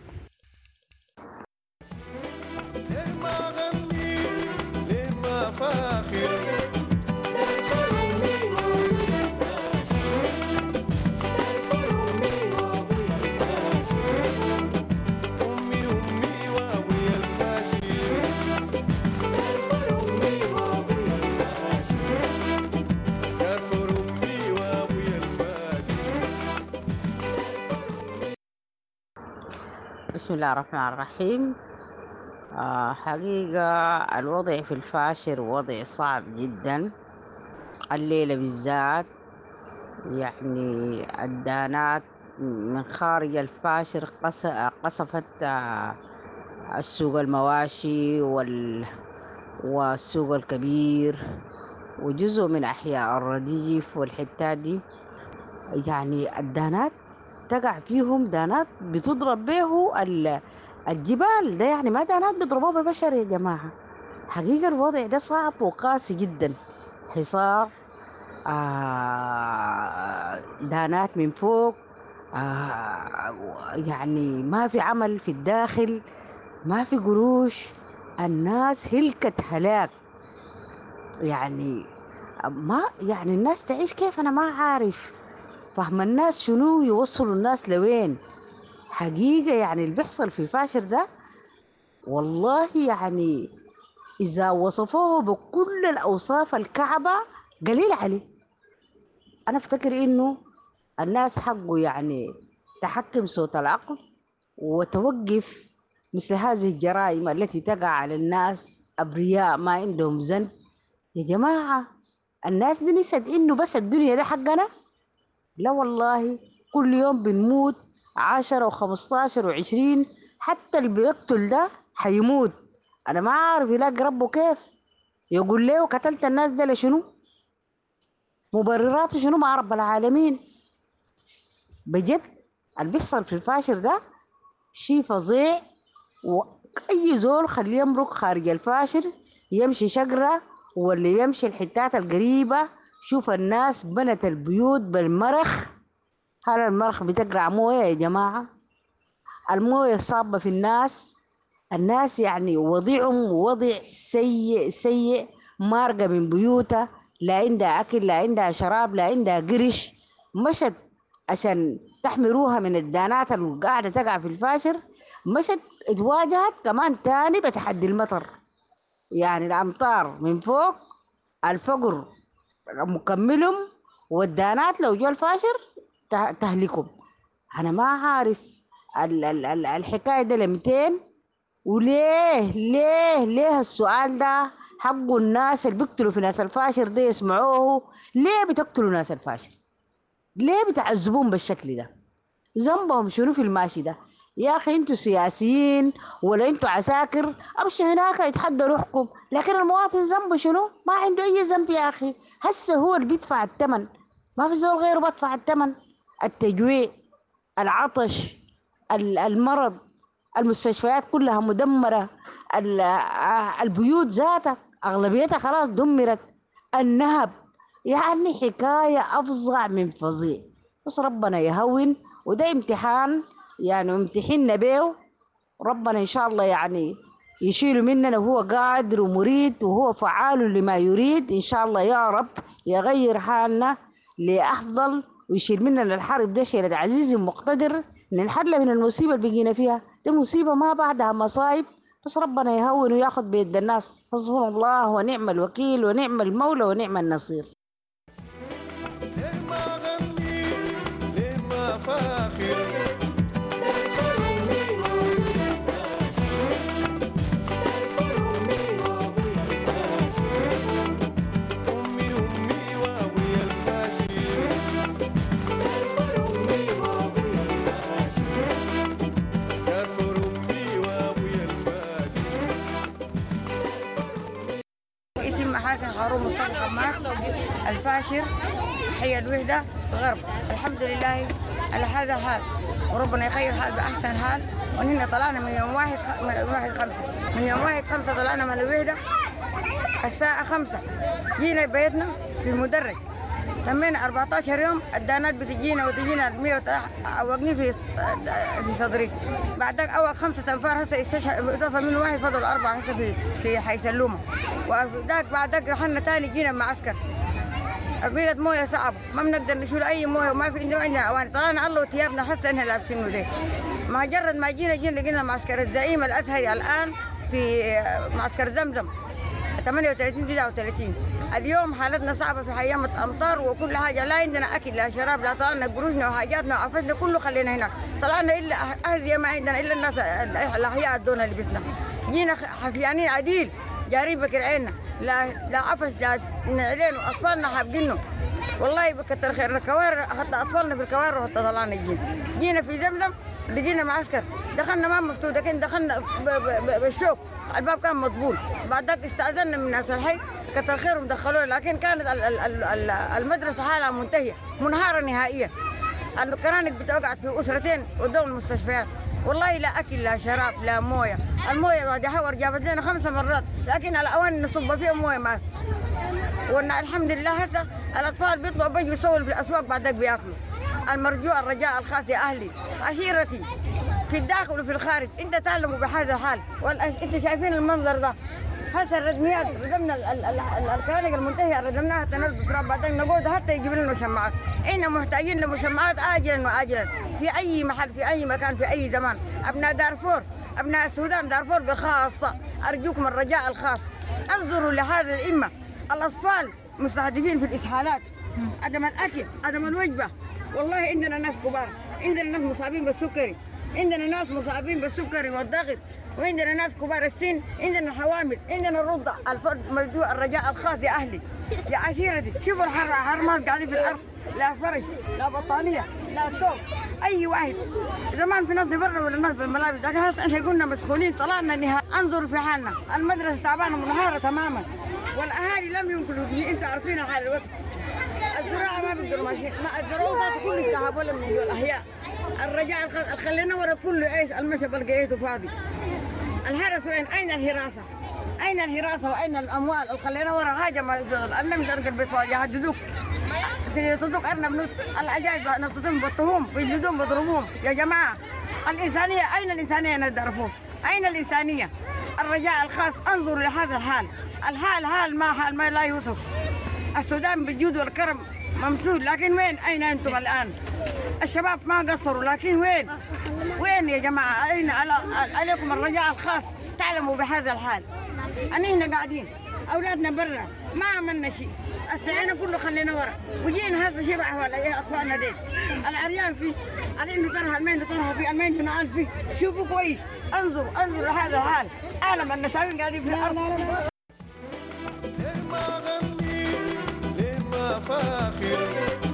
بسم الله الرحمن الرحيم. آه حقيقة الوضع في الفاشر وضع صعب جدا الليلة بالذات. يعني الدانات من خارج الفاشر قصفت آه السوق المواشي وال والسوق الكبير وجزء من أحياء الرديف والحتات دي. يعني الدانات تقع فيهم دانات بتضرب به الجبال ده، يعني ما دانات بيضربوها ببشر يا جماعة. حقيقة الوضع ده صعب وقاسي جدا. حصار آه دانات من فوق آه يعني ما في عمل في الداخل، ما في قروش، الناس هلكت هلاك. يعني ما يعني الناس تعيش كيف أنا ما عارف. فهم الناس شنو يوصلوا الناس لوين. حقيقة يعني اللي بيحصل في فاشر ده والله يعني إذا وصفوه بكل الأوصاف الكعبة قليل عليه. أنا أفتكر إنه الناس حقه يعني تحكم صوت العقل وتوقف مثل هذه الجرائم التي تقع على الناس أبرياء ما عندهم ذنب. يا جماعة الناس دي نسد إنه بس الدنيا ده حقنا. لا والله كل يوم بنموت عشرة وخمستاشر وعشرين، حتى اللي بيقتل ده حيموت. أنا ما عارف يلاقي ربه كيف، يقول له قتلت الناس ده لشنو؟ مبرراته شنو مع رب العالمين؟ بجد اللي بيحصل في الفاشر ده شيء فظيع. وأي زول خليه يمرق خارج الفاشر، يمشي شقرة ولا يمشي الحتات القريبة، شوف الناس بنت البيوت بالمرخ. هل المرخ بتقرع موية يا جماعة؟ الموية صابة في الناس، الناس يعني وضعهم وضع سيء سيء، مارقة من بيوتها، لا عندها أكل لا عندها شراب لا عندها قرش. مشت عشان تحمروها من الدانات اللي قاعدة تقع في الفاشر، مشت اتواجهت كمان تاني بتحدي المطر. يعني الأمطار من فوق، الفقر مكملهم، والدانات لو جو الفاشر تهلكم. أنا ما عارف ال ال ال الحكاية ده لمتين، وليه ليه ليه السؤال ده حقه الناس اللي بيقتلوا في ناس الفاشر ده يسمعوه. ليه بتقتلوا ناس الفاشر؟ ليه بتعذبون بالشكل ده؟ ذنبهم شنو في الماشي ده؟ يا أخي انتوا سياسيين ولا انتوا عساكر، امشي هناك يتحدى روحكم، لكن المواطن ذنبه شنو؟ ما عنده اي ذنب يا اخي. هسه هو اللي بيدفع الثمن، ما في زول غيره بدفع الثمن. التجويع، العطش، المرض، المستشفيات كلها مدمرة، البيوت ذاتها أغلبيتها خلاص دمرت، النهب، يعني حكاية أفظع من فظيع. بس ربنا يهون، وده امتحان يعني امتحنا بيه. ربنا إن شاء الله يعني يشيله مننا، وهو قادر ومريد وهو فعال لما يريد. إن شاء الله يا رب يغير حالنا لأفضل، ويشيل مننا الحرب ده شيلة عزيز مقتدر، ننحل من المصيبة اللي بقينا فيها. دي مصيبة ما بعدها مصايب، بس ربنا يهون وياخد بيد الناس. حسبنا الله ونعم الوكيل ونعم المولى ونعم النصير. حسن هارون مصطفى حماد الفاشر، حي الوحدة غرب. الحمد لله على هذا الحال، وربنا يخير حال بأحسن حال. ونحن طلعنا من يوم واحد خ... من واحد خمسة من يوم واحد خمسة طلعنا من الوحدة الساعة خمسة، جينا بيتنا في المدرج، تمينا أربعتاشر يوم. الدانات بتجينا وتجينا المية عوقني في في صدري. بعدك أول خمسة أنفار هسه استشهد منه واحد، فضل أربعة هسه في في حي سلومة. وذاك بعدك رحلنا تاني جينا معسكر، بقت مويه صعبة، ما بنقدر نشيل أي مويه وما في عندنا أواني. طلعنا الله وثيابنا هسه إحنا لابسينه ده. مجرد ما جينا جينا لقينا معسكر الزعيم الأزهري الآن في معسكر زمزم ثمانية وثلاثين تسعة وثلاثين. اليوم حالتنا صعبة في حيامة أمطار وكل حاجة، لا عندنا أكل لا شراب، لا طلعنا قروشنا وحاجاتنا وعفشنا كله خلينا هناك. طلعنا إلا أهزية ما عندنا إلا الناس الأحياء الدون اللي بسنا. جينا حفيانين عديل جارين بكرعينا، لا لا عفش لا نعلين، وأطفالنا حابقينه. والله بكتر خير الكوارع، حتى أطفالنا في الكوارع وحتى طلعنا جينا. جينا في زمزم لقينا معسكر، دخلنا ما مفتوح، لكن دخلنا بالشوك، الباب كان مطبول. بعدك استأذنا من ناس الحي كتر خيرهم دخلونا، لكن كانت المدرسة حالها منتهية منهارة نهائيا. الكرانك بتقعد في أسرتين قدام المستشفيات. والله لا أكل لا شراب لا موية. الموية بعد حور جابت لنا خمس مرات، لكن الأوان نصب فيها موية ما. والحمد لله هسه الأطفال بيطلعوا بيجوا يسولوا في الأسواق بعدك بياكلوا. المرجوع الرجاء الخاص يا أهلي عشيرتي في الداخل وفي الخارج، انت تعلموا بهذا الحال. انت شايفين المنظر ده. هسه الردميات ردمنا الكرانك المنتهيه ردمناها تنزل بالتراب، بعدين نقود حتى يجيب لنا مشمعات. احنا محتاجين لمشمعات اجلا واجلا في اي محل في اي مكان في اي زمان. ابناء دارفور، ابناء السودان دارفور بالخاصه، ارجوكم الرجاء الخاص انظروا لهذا الامه. الاطفال مستهدفين في الاسهالات، عدم الاكل، عدم الوجبه. والله عندنا ناس كبار، عندنا ناس مصابين بالسكري، عندنا ناس مصابين بالسكري والضغط، وعندنا ناس كبار السن، عندنا حوامل، عندنا الرضع. الفرد موضوع الرجاء الخاص يا اهلي يا عشيرتي، شوفوا الحر حر ما قاعدين في الارض. لا فرش لا بطانية لا توب أي واحد. زمان في ناس برا ولا ناس بالملابس، لكن هسه احنا قلنا مسؤولين طلعنا نهائي. انظروا في حالنا، المدرسة تعبانة منهارة تماما، والأهالي لم ينقلوا شيء. أنتوا عارفين حال الوقت، الزراعة ما بيقدروا ماشي، ما الزراعة كله الذهب ولا من الأحياء. الرجاء الخ... خلينا ورا كله ايش المشى بلقيته فاضي. الحرس وين؟ أين الحراسة؟ أين الحراسة وأين الأموال؟ الخلينا ورا حاجة ما يقدر. أنا مش أرقل البيت فاضي يهددوك. تدوك أرنب نوت العجائب نطتهم بطهم بيجلدون بضربوهم. يا جماعة الإنسانية أين الإنسانية ندرفوه؟ أين الإنسانية؟ الرجاء الخاص انظروا لهذا الحال. الحال حال ما حال ما لا يوصف. السودان بالجود والكرم ممسود، لكن وين؟ أين أنتم الآن؟ الشباب ما قصروا، لكن وين؟ وين يا جماعة؟ أين عليكم الرجاء الخاص تعلموا بهذا الحال. أنا هنا قاعدين أولادنا برا ما عملنا شيء، السعينا كله خلينا ورا، وجينا هسه شبع ولا أطفالنا ديل. العريان فيه، العنده طرها، المين طرها فيه، المين نعال فيه. شوفوا كويس، انظروا انظروا لهذا الحال. عالم النساوين قاعدين في الأرض. ليه ما غني ليه ما فاخر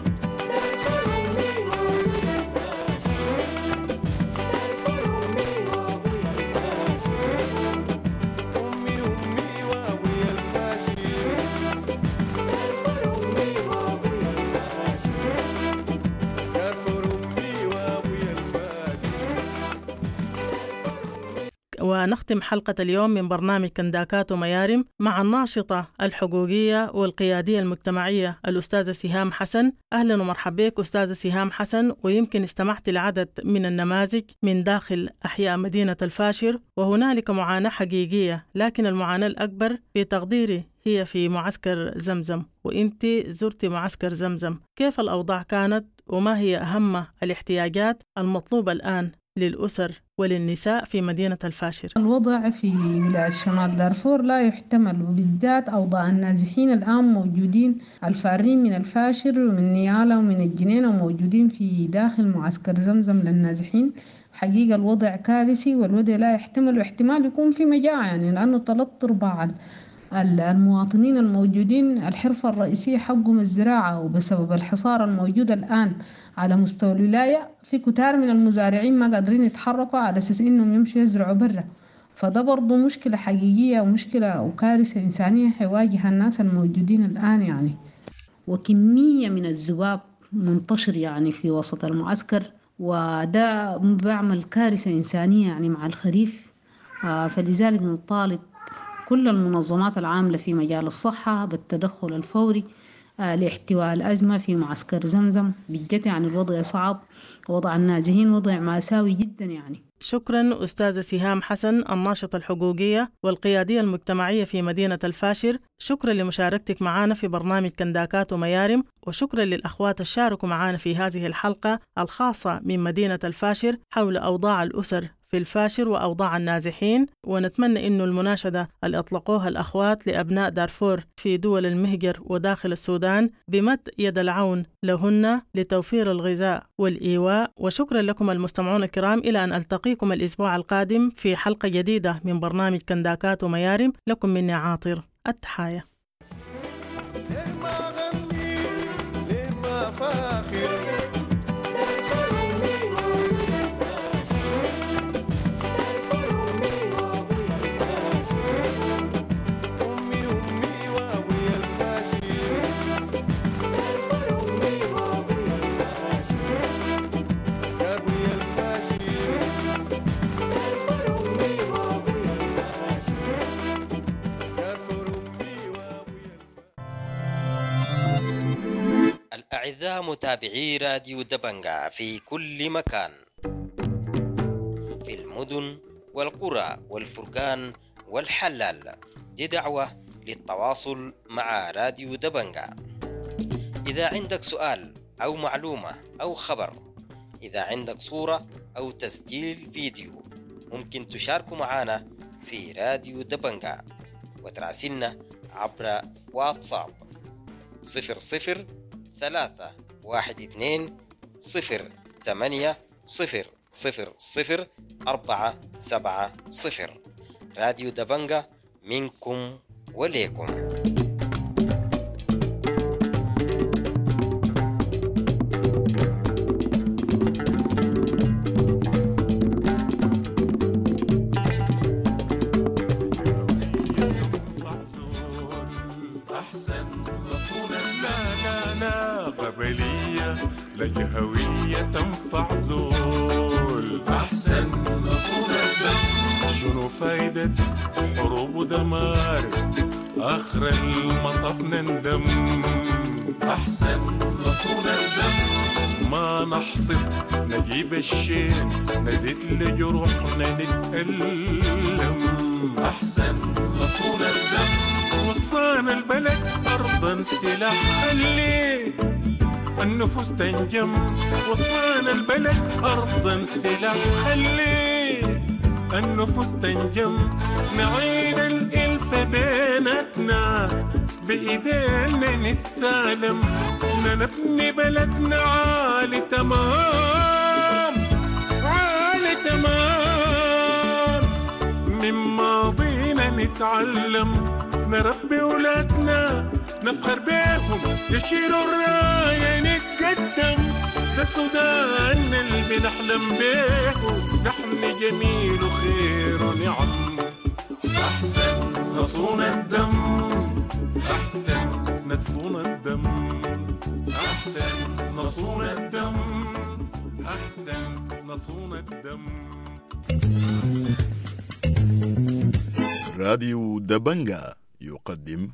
ونختم حلقة اليوم من برنامج كنداكات وميارم مع الناشطة الحقوقية والقيادية المجتمعية الأستاذة سهام حسن. أهلا ومرحبا بك أستاذة سهام حسن. ويمكن استمعت لعدد من النماذج من داخل أحياء مدينة الفاشر، وهنالك معاناة حقيقية، لكن المعاناة الأكبر في تقديري هي في معسكر زمزم، وإنت زرت معسكر زمزم. كيف الأوضاع كانت وما هي أهم الاحتياجات المطلوبة الآن للأسر وللنساء في مدينة الفاشر؟ الوضع في ولاية شمال دارفور لا يحتمل، وبالذات أوضاع النازحين الآن موجودين الفارين من الفاشر ومن نيالا ومن الجنينة وموجودين في داخل معسكر زمزم للنازحين. حقيقة الوضع كارثي والوضع لا يحتمل، واحتمال يكون في مجاعة يعني، لأنه ثلاث أرباع المواطنين الموجودين الحرفة الرئيسية حقهم الزراعة، وبسبب الحصار الموجود الآن على مستوى الولاية في كتار من المزارعين ما قادرين يتحركوا على أساس إنهم يمشوا يزرعوا برا. فده برضو مشكلة حقيقية ومشكلة وكارثة إنسانية حيواجه الناس الموجودين الآن يعني. وكمية من الذباب منتشر يعني في وسط المعسكر، وده بيعمل كارثة إنسانية يعني مع الخريف. فلذلك نطالب كل المنظمات العاملة في مجال الصحة بالتدخل الفوري لاحتواء الأزمة في معسكر زمزم. بجد يعني الوضع صعب، وضع النازحين وضع مأساوي جدا يعني. شكرا أستاذة سهام حسن، الناشطة الحقوقية والقيادية المجتمعية في مدينة الفاشر. شكرا لمشاركتك معنا في برنامج كنداكات وميارم، وشكرا للأخوات الشاركوا معنا في هذه الحلقة الخاصة من مدينة الفاشر حول أوضاع الأسر في الفاشر وأوضاع النازحين. ونتمنى إنه المناشدة اللي أطلقوها الأخوات لأبناء دارفور في دول المهجر وداخل السودان بمد يد العون لهن لتوفير الغذاء والإيواء. وشكرا لكم المستمعون الكرام، إلى أن ألتقيكم الأسبوع القادم في حلقة جديدة من برنامج كنداكات وميارم. لكم مني عاطر التحايا. ليه ما غني ليه ما فاخر أعزائي متابعي راديو دبنجا في كل مكان، في المدن والقرى والفرقان والحلال، دي دعوة للتواصل مع راديو دبنجا. إذا عندك سؤال أو معلومة أو خبر، إذا عندك صورة أو تسجيل فيديو، ممكن تشاركوا معنا في راديو دبنجا وتراسلنا عبر واتساب صفر صفر ثلاثة واحد اثنين صفر ثمانية صفر صفر صفر أربعة سبعة صفر. راديو دبنجا منكم وليكم. أحسن نصونا لا لا لا قبلية لجهوية تنفع زول. أحسن نصونا الدم شنو فايدة حروب ودمار آخر المطاف نندم. أحسن نصونا الدم ما نحصد نجيب الشين نزيد لجروحنا نتألم. أحسن نصونا الدم وصانا البلد أرضا سلاح خلي النفوس تنجم. وصانا البلد أرضا سلاح خلي النفوس تنجم. نعيد الإلف بيناتنا بإيدينا نتسالم. نبني بلدنا عالي تمام عالي تمام. من ماضينا نتعلم نربي ولادنا نفخر بيهم يشيلوا الراية نتقدم. ده السودان اللي بنحلم بيه نحن جميل وخير ونعم. أحسن نصونا الدم أحسن نصونا الدم أحسن نصونا الدم أحسن نصونا الدم. راديو دبنجا يقدم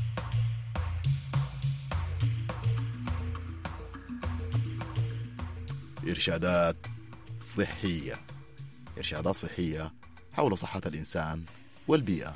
إرشادات صحية. إرشادات صحية حول صحة الإنسان والبيئة.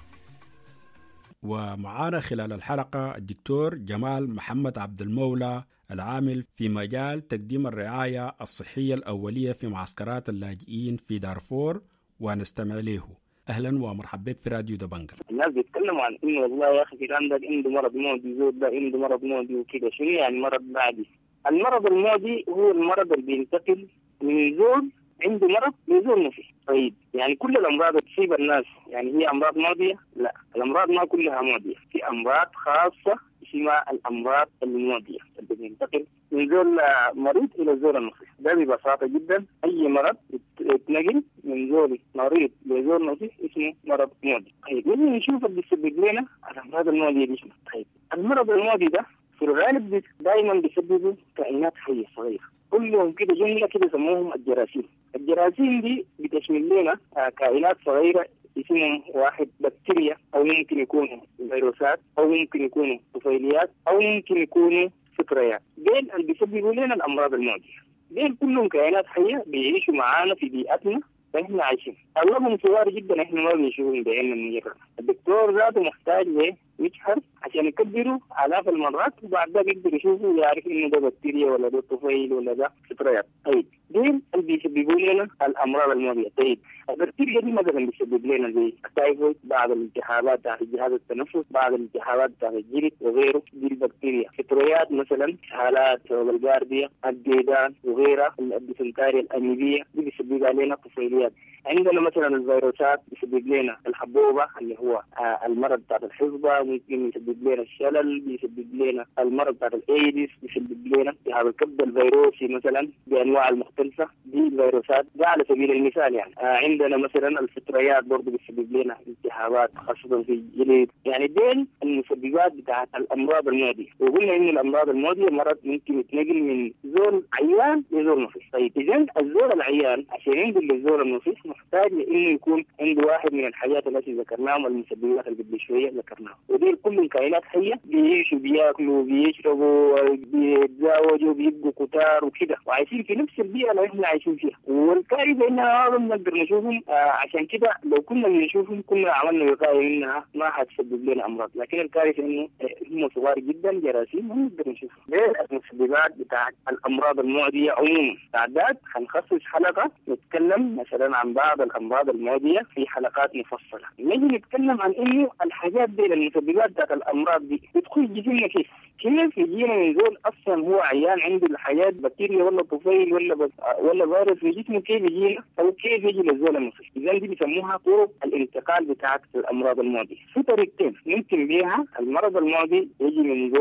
ومعانا خلال الحلقة الدكتور جمال محمد عبد المولى العامل في مجال تقديم الرعاية الصحية الأولية في معسكرات اللاجئين في دارفور، ونستمع له. أهلا ومرحبا بك في راديو دبنجا. الناس بيتكلموا عن إنه والله يا أخي في عندك عنده مرض معدي زود ده عنده مرض معدي وكده. شنو يعني مرض معدي؟ المرض المعدي هو المرض اللي بينتقل من زول عنده مرض لزول نفسي. طيب يعني كل الأمراض تصيب الناس يعني هي أمراض معدية؟ لا، الأمراض ما كلها معدية. في أمراض خاصة اسمها الأمراض المعدية اللي بينتقل من زول مريض إلى زول نفسي. ده ببساطة جدا أي مرض يتنقل من زول مريض لزول نفسي اسمه مرض معدي. طيب نجي نشوف اللي بيسبب لنا الأمراض المعدية دي شنو. طيب المرض المعدي ده في الغالب دائما بيسببه كائنات حية صغيرة كلهم كده جملة كده سموهم الجراثيم. الجراثيم دي بتشمل لنا كائنات صغيرة اسمهم واحد بكتيريا أو ممكن يكونوا فيروسات أو ممكن يكونوا طفيليات أو ممكن يكونوا فطريات. دين اللي بيسببوا لنا الأمراض المعدية. دين كلهم كائنات حية بيعيشوا معانا في بيئتنا فإحنا عايشين. أغلبهم صغار جدا إحنا ما بنشوفهم بعيننا المجرد. الدكتور ذاته محتاج ليه يشحر عشان يكبروا آلاف المرات وبعد ذلك يقدر يشوفوا ويعرف إنه ده بكتيريا ولا ده طفيل ولا ده فطريات. طيب دين اللي بيسببوا لنا الأمراض المعدية. طيب البكتيريا دي مثلا بيسبب لنا زي التايفويد، بعض الالتهابات بتاعت الجهاز التنفس، بعض الالتهابات بتاعت الجلد وغيره. دي البكتيريا. فطريات مثلا حالات سبب الجاردية، الديدان وغيرها، الديسنتاريا الأميبية دي بيسبب لنا طفيليات. عندنا مثلا الفيروسات بيسبب لنا الحبوبة اللي هو آه المرض بتاع الحصبة، ممكن يسبب لنا الشلل، بيسبب لنا المرض بتاع الايدز، بيسبب لنا التهاب الكبد الفيروسي مثلا بانواع المختلفة. دي الفيروسات ده على سبيل المثال. يعني آه عندنا مثلا الفطريات برضه بيسبب لنا التهابات خاصة في الجلد. يعني دين المسببات بتاعت الامراض المعدية. وقلنا ان الامراض المعدية مرض ممكن يتنقل من زول عيان لزول نفس. طيب اذا الزول العيان عشان ينقل للزول النفس محتاج لانه يكون عنده واحد من الحاجات التي ذكرناهم المسببات اللي قبل شويه ذكرناهم. ودي كلهم كائنات حيه بيعيشوا بياكلوا بيشربوا بيتزاوجوا بيبقوا كتار وكده وعايشين في نفس البيئه اللي احنا عايشين فيها. والكارثه انها ما بنقدر نشوفهم. آه عشان كده لو كنا بنشوفهم كنا عملنا وقايه منها ما حتسبب لنا امراض. لكن الكارثه انه هم صغار جدا جراثيم ما نقدر نشوفهم. ده المسببات بتاعت الامراض المعديه عموما. بعدات هنخصص حلقه نتكلم مثلا عن بعض الامراض المعديه في حلقات مفصله. نجي نتكلم عن انه الحاجات دي المسببات بتاعت الامراض دي بتدخل جسمنا كيف؟ كيف يجينا من زول اصلا هو عيان عنده الحاجات بكتيريا ولا طفيل ولا بس ولا فيروس في جسمه، كيف يجينا او كيف يجي للزول المصري؟ اذا دي بيسموها طرق الانتقال بتاعت الامراض المعديه. في طريقتين ممكن بيها المرض المعدي يجي من زول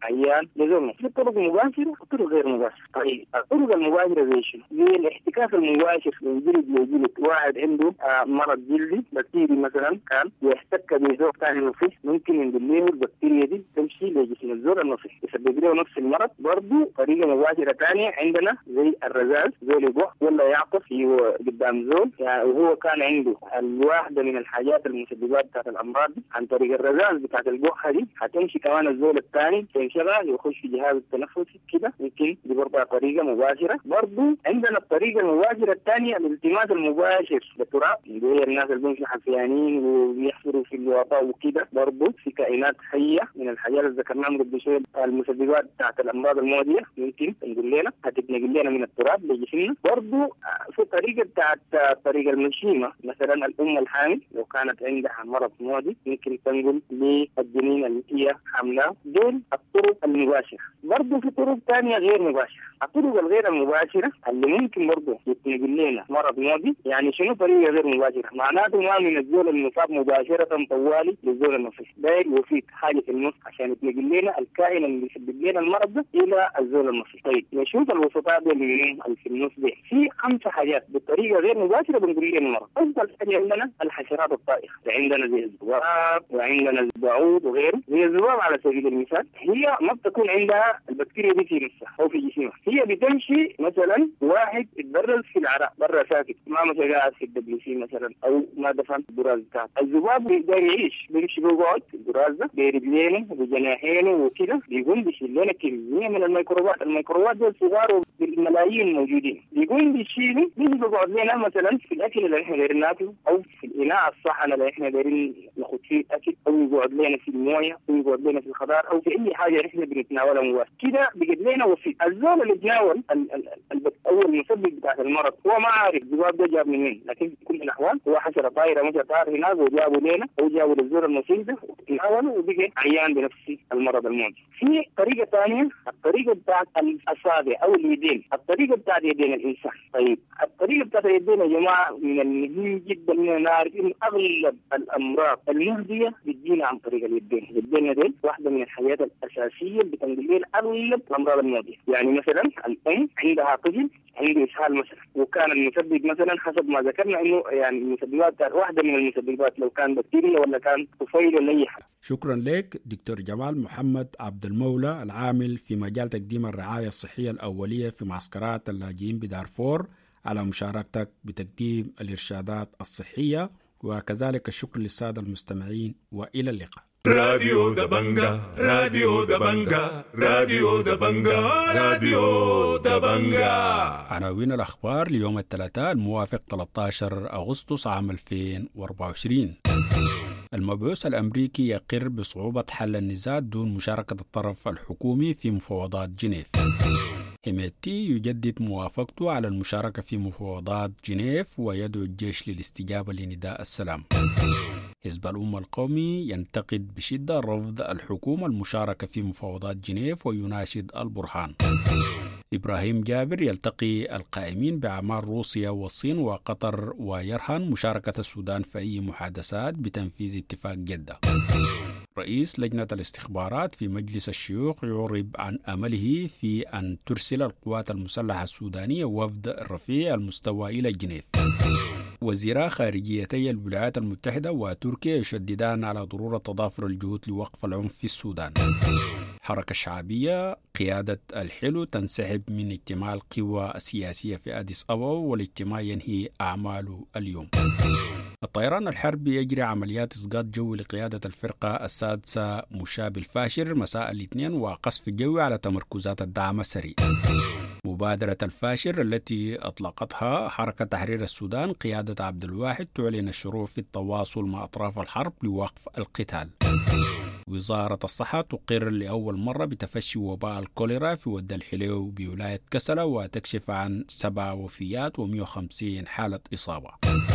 عيان لزول. في طرق مباشرة وطرق غير مباشرة. طيب الطرق المباشرة زي شنو؟ زي الاحتكاك المباشر من جلد لجلد. واحد عنده آه مرض جلدي بكتيري مثلا كان يحتك بزول ثاني نصيح، ممكن ينقل له البكتيريا دي تمشي لجسم الزول النصيح يسبب له نفس المرض. برضه طريقة مباشرة ثانية عندنا زي الرذاذ، زول يبوح ولا يعطس قدام زول يعني وهو كان عنده الواحدة من الحاجات المسببات بتاعت الأمراض دي، عن طريق الرذاذ بتاعت البوحة دي هتمشي كمان الزول الثاني تنشغل يخش في جهاز التنفسي كده، ممكن دي برضه طريقة مباشرة. برضه عندنا الطريقة المباشرة الثانية الالتماس المباشر للتراب، زي الناس اللي بيمشوا حفيانين وبيحفروا في الوطاء وكده، برضه في كائنات حية من الحاجات اللي ذكرناها من قبل شوية المسببات بتاعت الأمراض المعدية ممكن نقول لنا هتتنقل لنا من التراب لجسمنا. برضه في طريقة بتاعت طريقة المشيمة، مثلا الأم الحامل لو كانت عندها مرض معدي ممكن تنقل للجنين اللي هي حاملة. دول الطرق المباشرة. برضه في طرق ثانية غير مباشرة. الطرق الغير المباشرة اللي ممكن برضه يتنقل لنا مرض معدي. يعني شنو طريقة غير مباشرة؟ معناته ما من الزول المصاب مباشرة طوالي للزول النصيح، داير وفيك حاجة في النص عشان يتنقل لنا الكائن اللي يسبب لنا المرض ده إلى الزول النصيح. طيب نشوف الوسطاء دول اللي في النص دي. في خمسة حاجات بالطريقة غير مباشرة بنقول لنا المرض. أفضل حاجة عندنا الحشرات الطائرة، عندنا زي الذباب وعندنا البعوض وغيره. زي الذباب على سبيل المثال هي ما بتكون عندها البكتيريا دي في نفسها أو في جسمها، هي بتمشي مثلا واحد يتبرز في العراء برا ساكت، ما مشى قاعد في الدبليو سي مثلا أو ما دفن البراز بتاعه. الذباب بيقدر يعيش، بيمشي بيقعد في البراز ده برجلينه وبجناحينه وكده، بيقوم بيشيل لنا كمية من الميكروبات. الميكروبات دول صغار بالملايين موجودين، بيقوم بيشيلوا بيجي بيقعد لنا مثلا في الأكل اللي احنا دايرين ناكله أو في الإناء الصحن اللي احنا دايرين ناخد فيه الأكل، أو يقعد لنا في الموية أو يقعد لنا في الخضار أو في أي حاجة احنا بنتناولها مباشرة كده، بيجد لنا وفي الزول اللي يتناول أول مسبب بتاع المرض هو ما عارف الذباب ده جاب منين، لكن في كل الأحوال هو حشرة طائرة مشى طار هناك وجابوا لنا أو جابوا للزول المصيب ده وتناولوا وبقى عيان بنفس المرض الموجود. في طريقة ثانية الطريقة بتاعت الأصابع أو اليدين، الطريقة بتاعت يدين الإنسان. طيب الطريقة بتاعت اليدين يا جماعة من المهم جدا إننا نعرف إن أغلب الأمراض المهدية بتجينا عن طريق اليدين. اليدين دي واحدة من الحاجات الأساسية اللي بتنقل لنا أغلب الأمراض المهدية. يعني مثلا الأم عندها طفل عنده إسهال مثلا وكان المسبب مثلا حسب ما ذكرنا إنه يعني المسببات واحدة من المسببات لو كان بكتيريا ولا كان طفيل ولا أي حاجة. شكرا لك دكتور جمال محمد عبد المولى العامل في مجال تقديم الرعاية الصحية الأولية في معسكرات اللاجئين بدارفور على مشاركتك بتقديم الإرشادات الصحية، وكذلك الشكر للسادة المستمعين وإلى اللقاء. راديو دبنجا راديو دبنجا راديو دبنجا راديو دبنجا. عناوين الأخبار ليوم الثلاثاء الموافق ثلاثة عشر أغسطس عام ألفين وأربعة وعشرين. المبعوث الأمريكي يقر بصعوبة حل النزاع دون مشاركة الطرف الحكومي في مفاوضات جنيف. هيميتي يجدد موافقته على المشاركة في مفاوضات جنيف ويدعو الجيش للاستجابة لنداء السلام. حزب الأمة القومي ينتقد بشدة رفض الحكومة المشاركة في مفاوضات جنيف ويناشد البرهان. إبراهيم جابر يلتقي القائمين بأعمال روسيا والصين وقطر ويرهن مشاركة السودان في أي محادثات بتنفيذ اتفاق جدة. رئيس لجنة الاستخبارات في مجلس الشيوخ يعرب عن أمله في أن ترسل القوات المسلحة السودانية وفد رفيع المستوى إلى جنيف. وزيرا خارجيتي الولايات المتحدة وتركيا يشددان على ضرورة تضافر الجهود لوقف العنف في السودان. حركة الشعبية قيادة الحلو تنسحب من اجتماع القوى السياسية في أديس أبابا والاجتماع ينهي أعماله اليوم. الطيران الحربي يجري عمليات إسقاط جوي لقيادة الفرقة السادسة مشاب الفاشر مساء الاثنين وقصف جوي على تمركزات الدعم السريع. مبادرة الفاشر التي أطلقتها حركة تحرير السودان قيادة عبد الواحد تعلن الشروع في التواصل مع أطراف الحرب لوقف القتال. وزارة الصحة تقر لأول مرة بتفشي وباء الكوليرا في ود الحليو بولاية كسلة وتكشف عن سبع وفيات ومئة وخمسين حالة إصابة.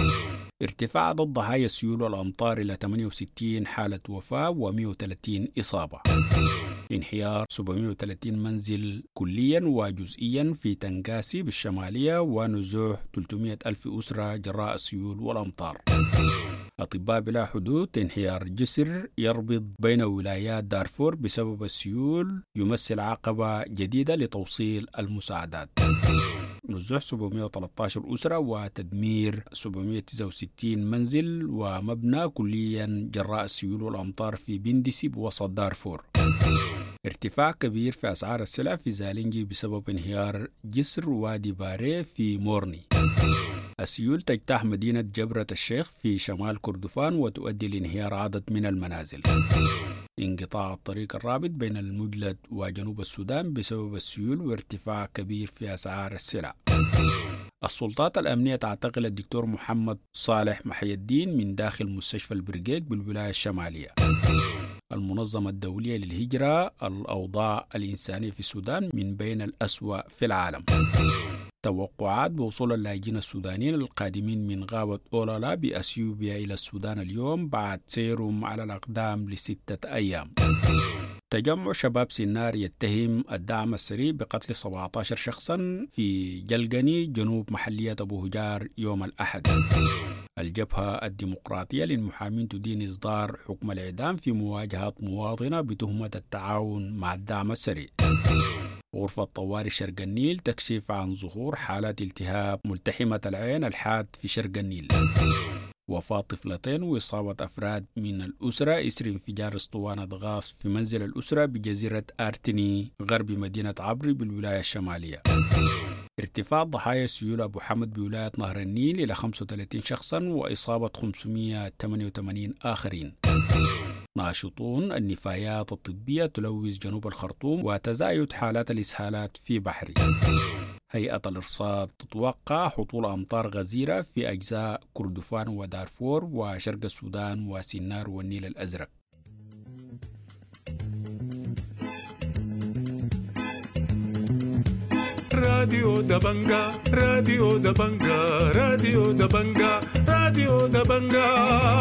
ارتفاع عدد ضحايا السيول والأمطار إلى ثمانية وستين حالة وفاة ومئة وثلاثين إصابة. انحيار سبعمئة وثلاثين منزل كليا وجزئيا في تنغاسي بالشمالية ونزوح ثلاثمئة ألف أسرة جراء السيول والأمطار. أطباء بلا حدود انهيار جسر يربط بين ولايات دارفور بسبب السيول يمثل عقبة جديدة لتوصيل المساعدات. نزوح سبعمائة وثلاثة عشر أسرة وتدمير سبعمائة وتسعة وستين منزل ومبنى كليا جراء السيول والأمطار في بندسي بوسط دارفور. ارتفاع كبير في أسعار السلع في زالنجي بسبب انهيار جسر وادي باري في مورني. السيول تجتاح مدينة جبرة الشيخ في شمال كردفان وتؤدي لانهيار عدد من المنازل. انقطاع الطريق الرابط بين المجلد وجنوب السودان بسبب السيول وارتفاع كبير في أسعار السلع. السلطات الأمنية تعتقل الدكتور محمد صالح محي الدين من داخل مستشفى البرقيق بالولاية الشمالية. المنظمة الدولية للهجرة الأوضاع الإنسانية في السودان من بين الأسوأ في العالم. توقعات بوصول اللاجئين السودانيين القادمين من غابة أولالا بأثيوبيا إلى السودان اليوم بعد سيرهم على الأقدام لستة أيام. تجمع شباب سنار يتهم الدعم السريع بقتل سبعة عشر شخصا في جلغني جنوب محلية أبو هجار يوم الأحد. الجبهة الديمقراطية للمحامين تدين إصدار حكم الإعدام في مواجهة مواطنة بتهمة التعاون مع الدعم السريع. غرفة طوارئ شرق النيل تكشف عن ظهور حالات التهاب ملتحمة العين الحاد في شرق النيل. وفاة طفلتين وإصابة أفراد من الأسرة إثر انفجار اسطوانة غاز في منزل الأسرة بجزيرة آرتني غرب مدينة عبري بالولاية الشمالية. ارتفاع ضحايا سيول أبو حمد بولاية نهر النيل إلى خمسة وثلاثين شخصا وإصابة خمسمائة وثمانية وثمانين آخرين. ناشطون النفايات الطبية تلوث جنوب الخرطوم وتزايد حالات الإسهالات في بحري. هيئة الإرصاد تتوقع هطول أمطار غزيرة في أجزاء كردفان ودارفور وشرق السودان وسنار والنيل الأزرق. راديو دبنجا راديو دبنجا راديو دبنجا راديو دبنجا.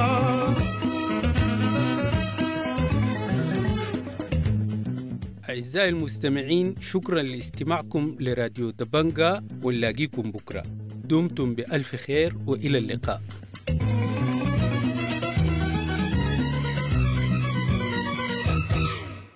أعزائي المستمعين، شكرا لاستماعكم لراديو دبنجا، ونلاقيكم بكرة. دمتم بألف خير وإلى اللقاء.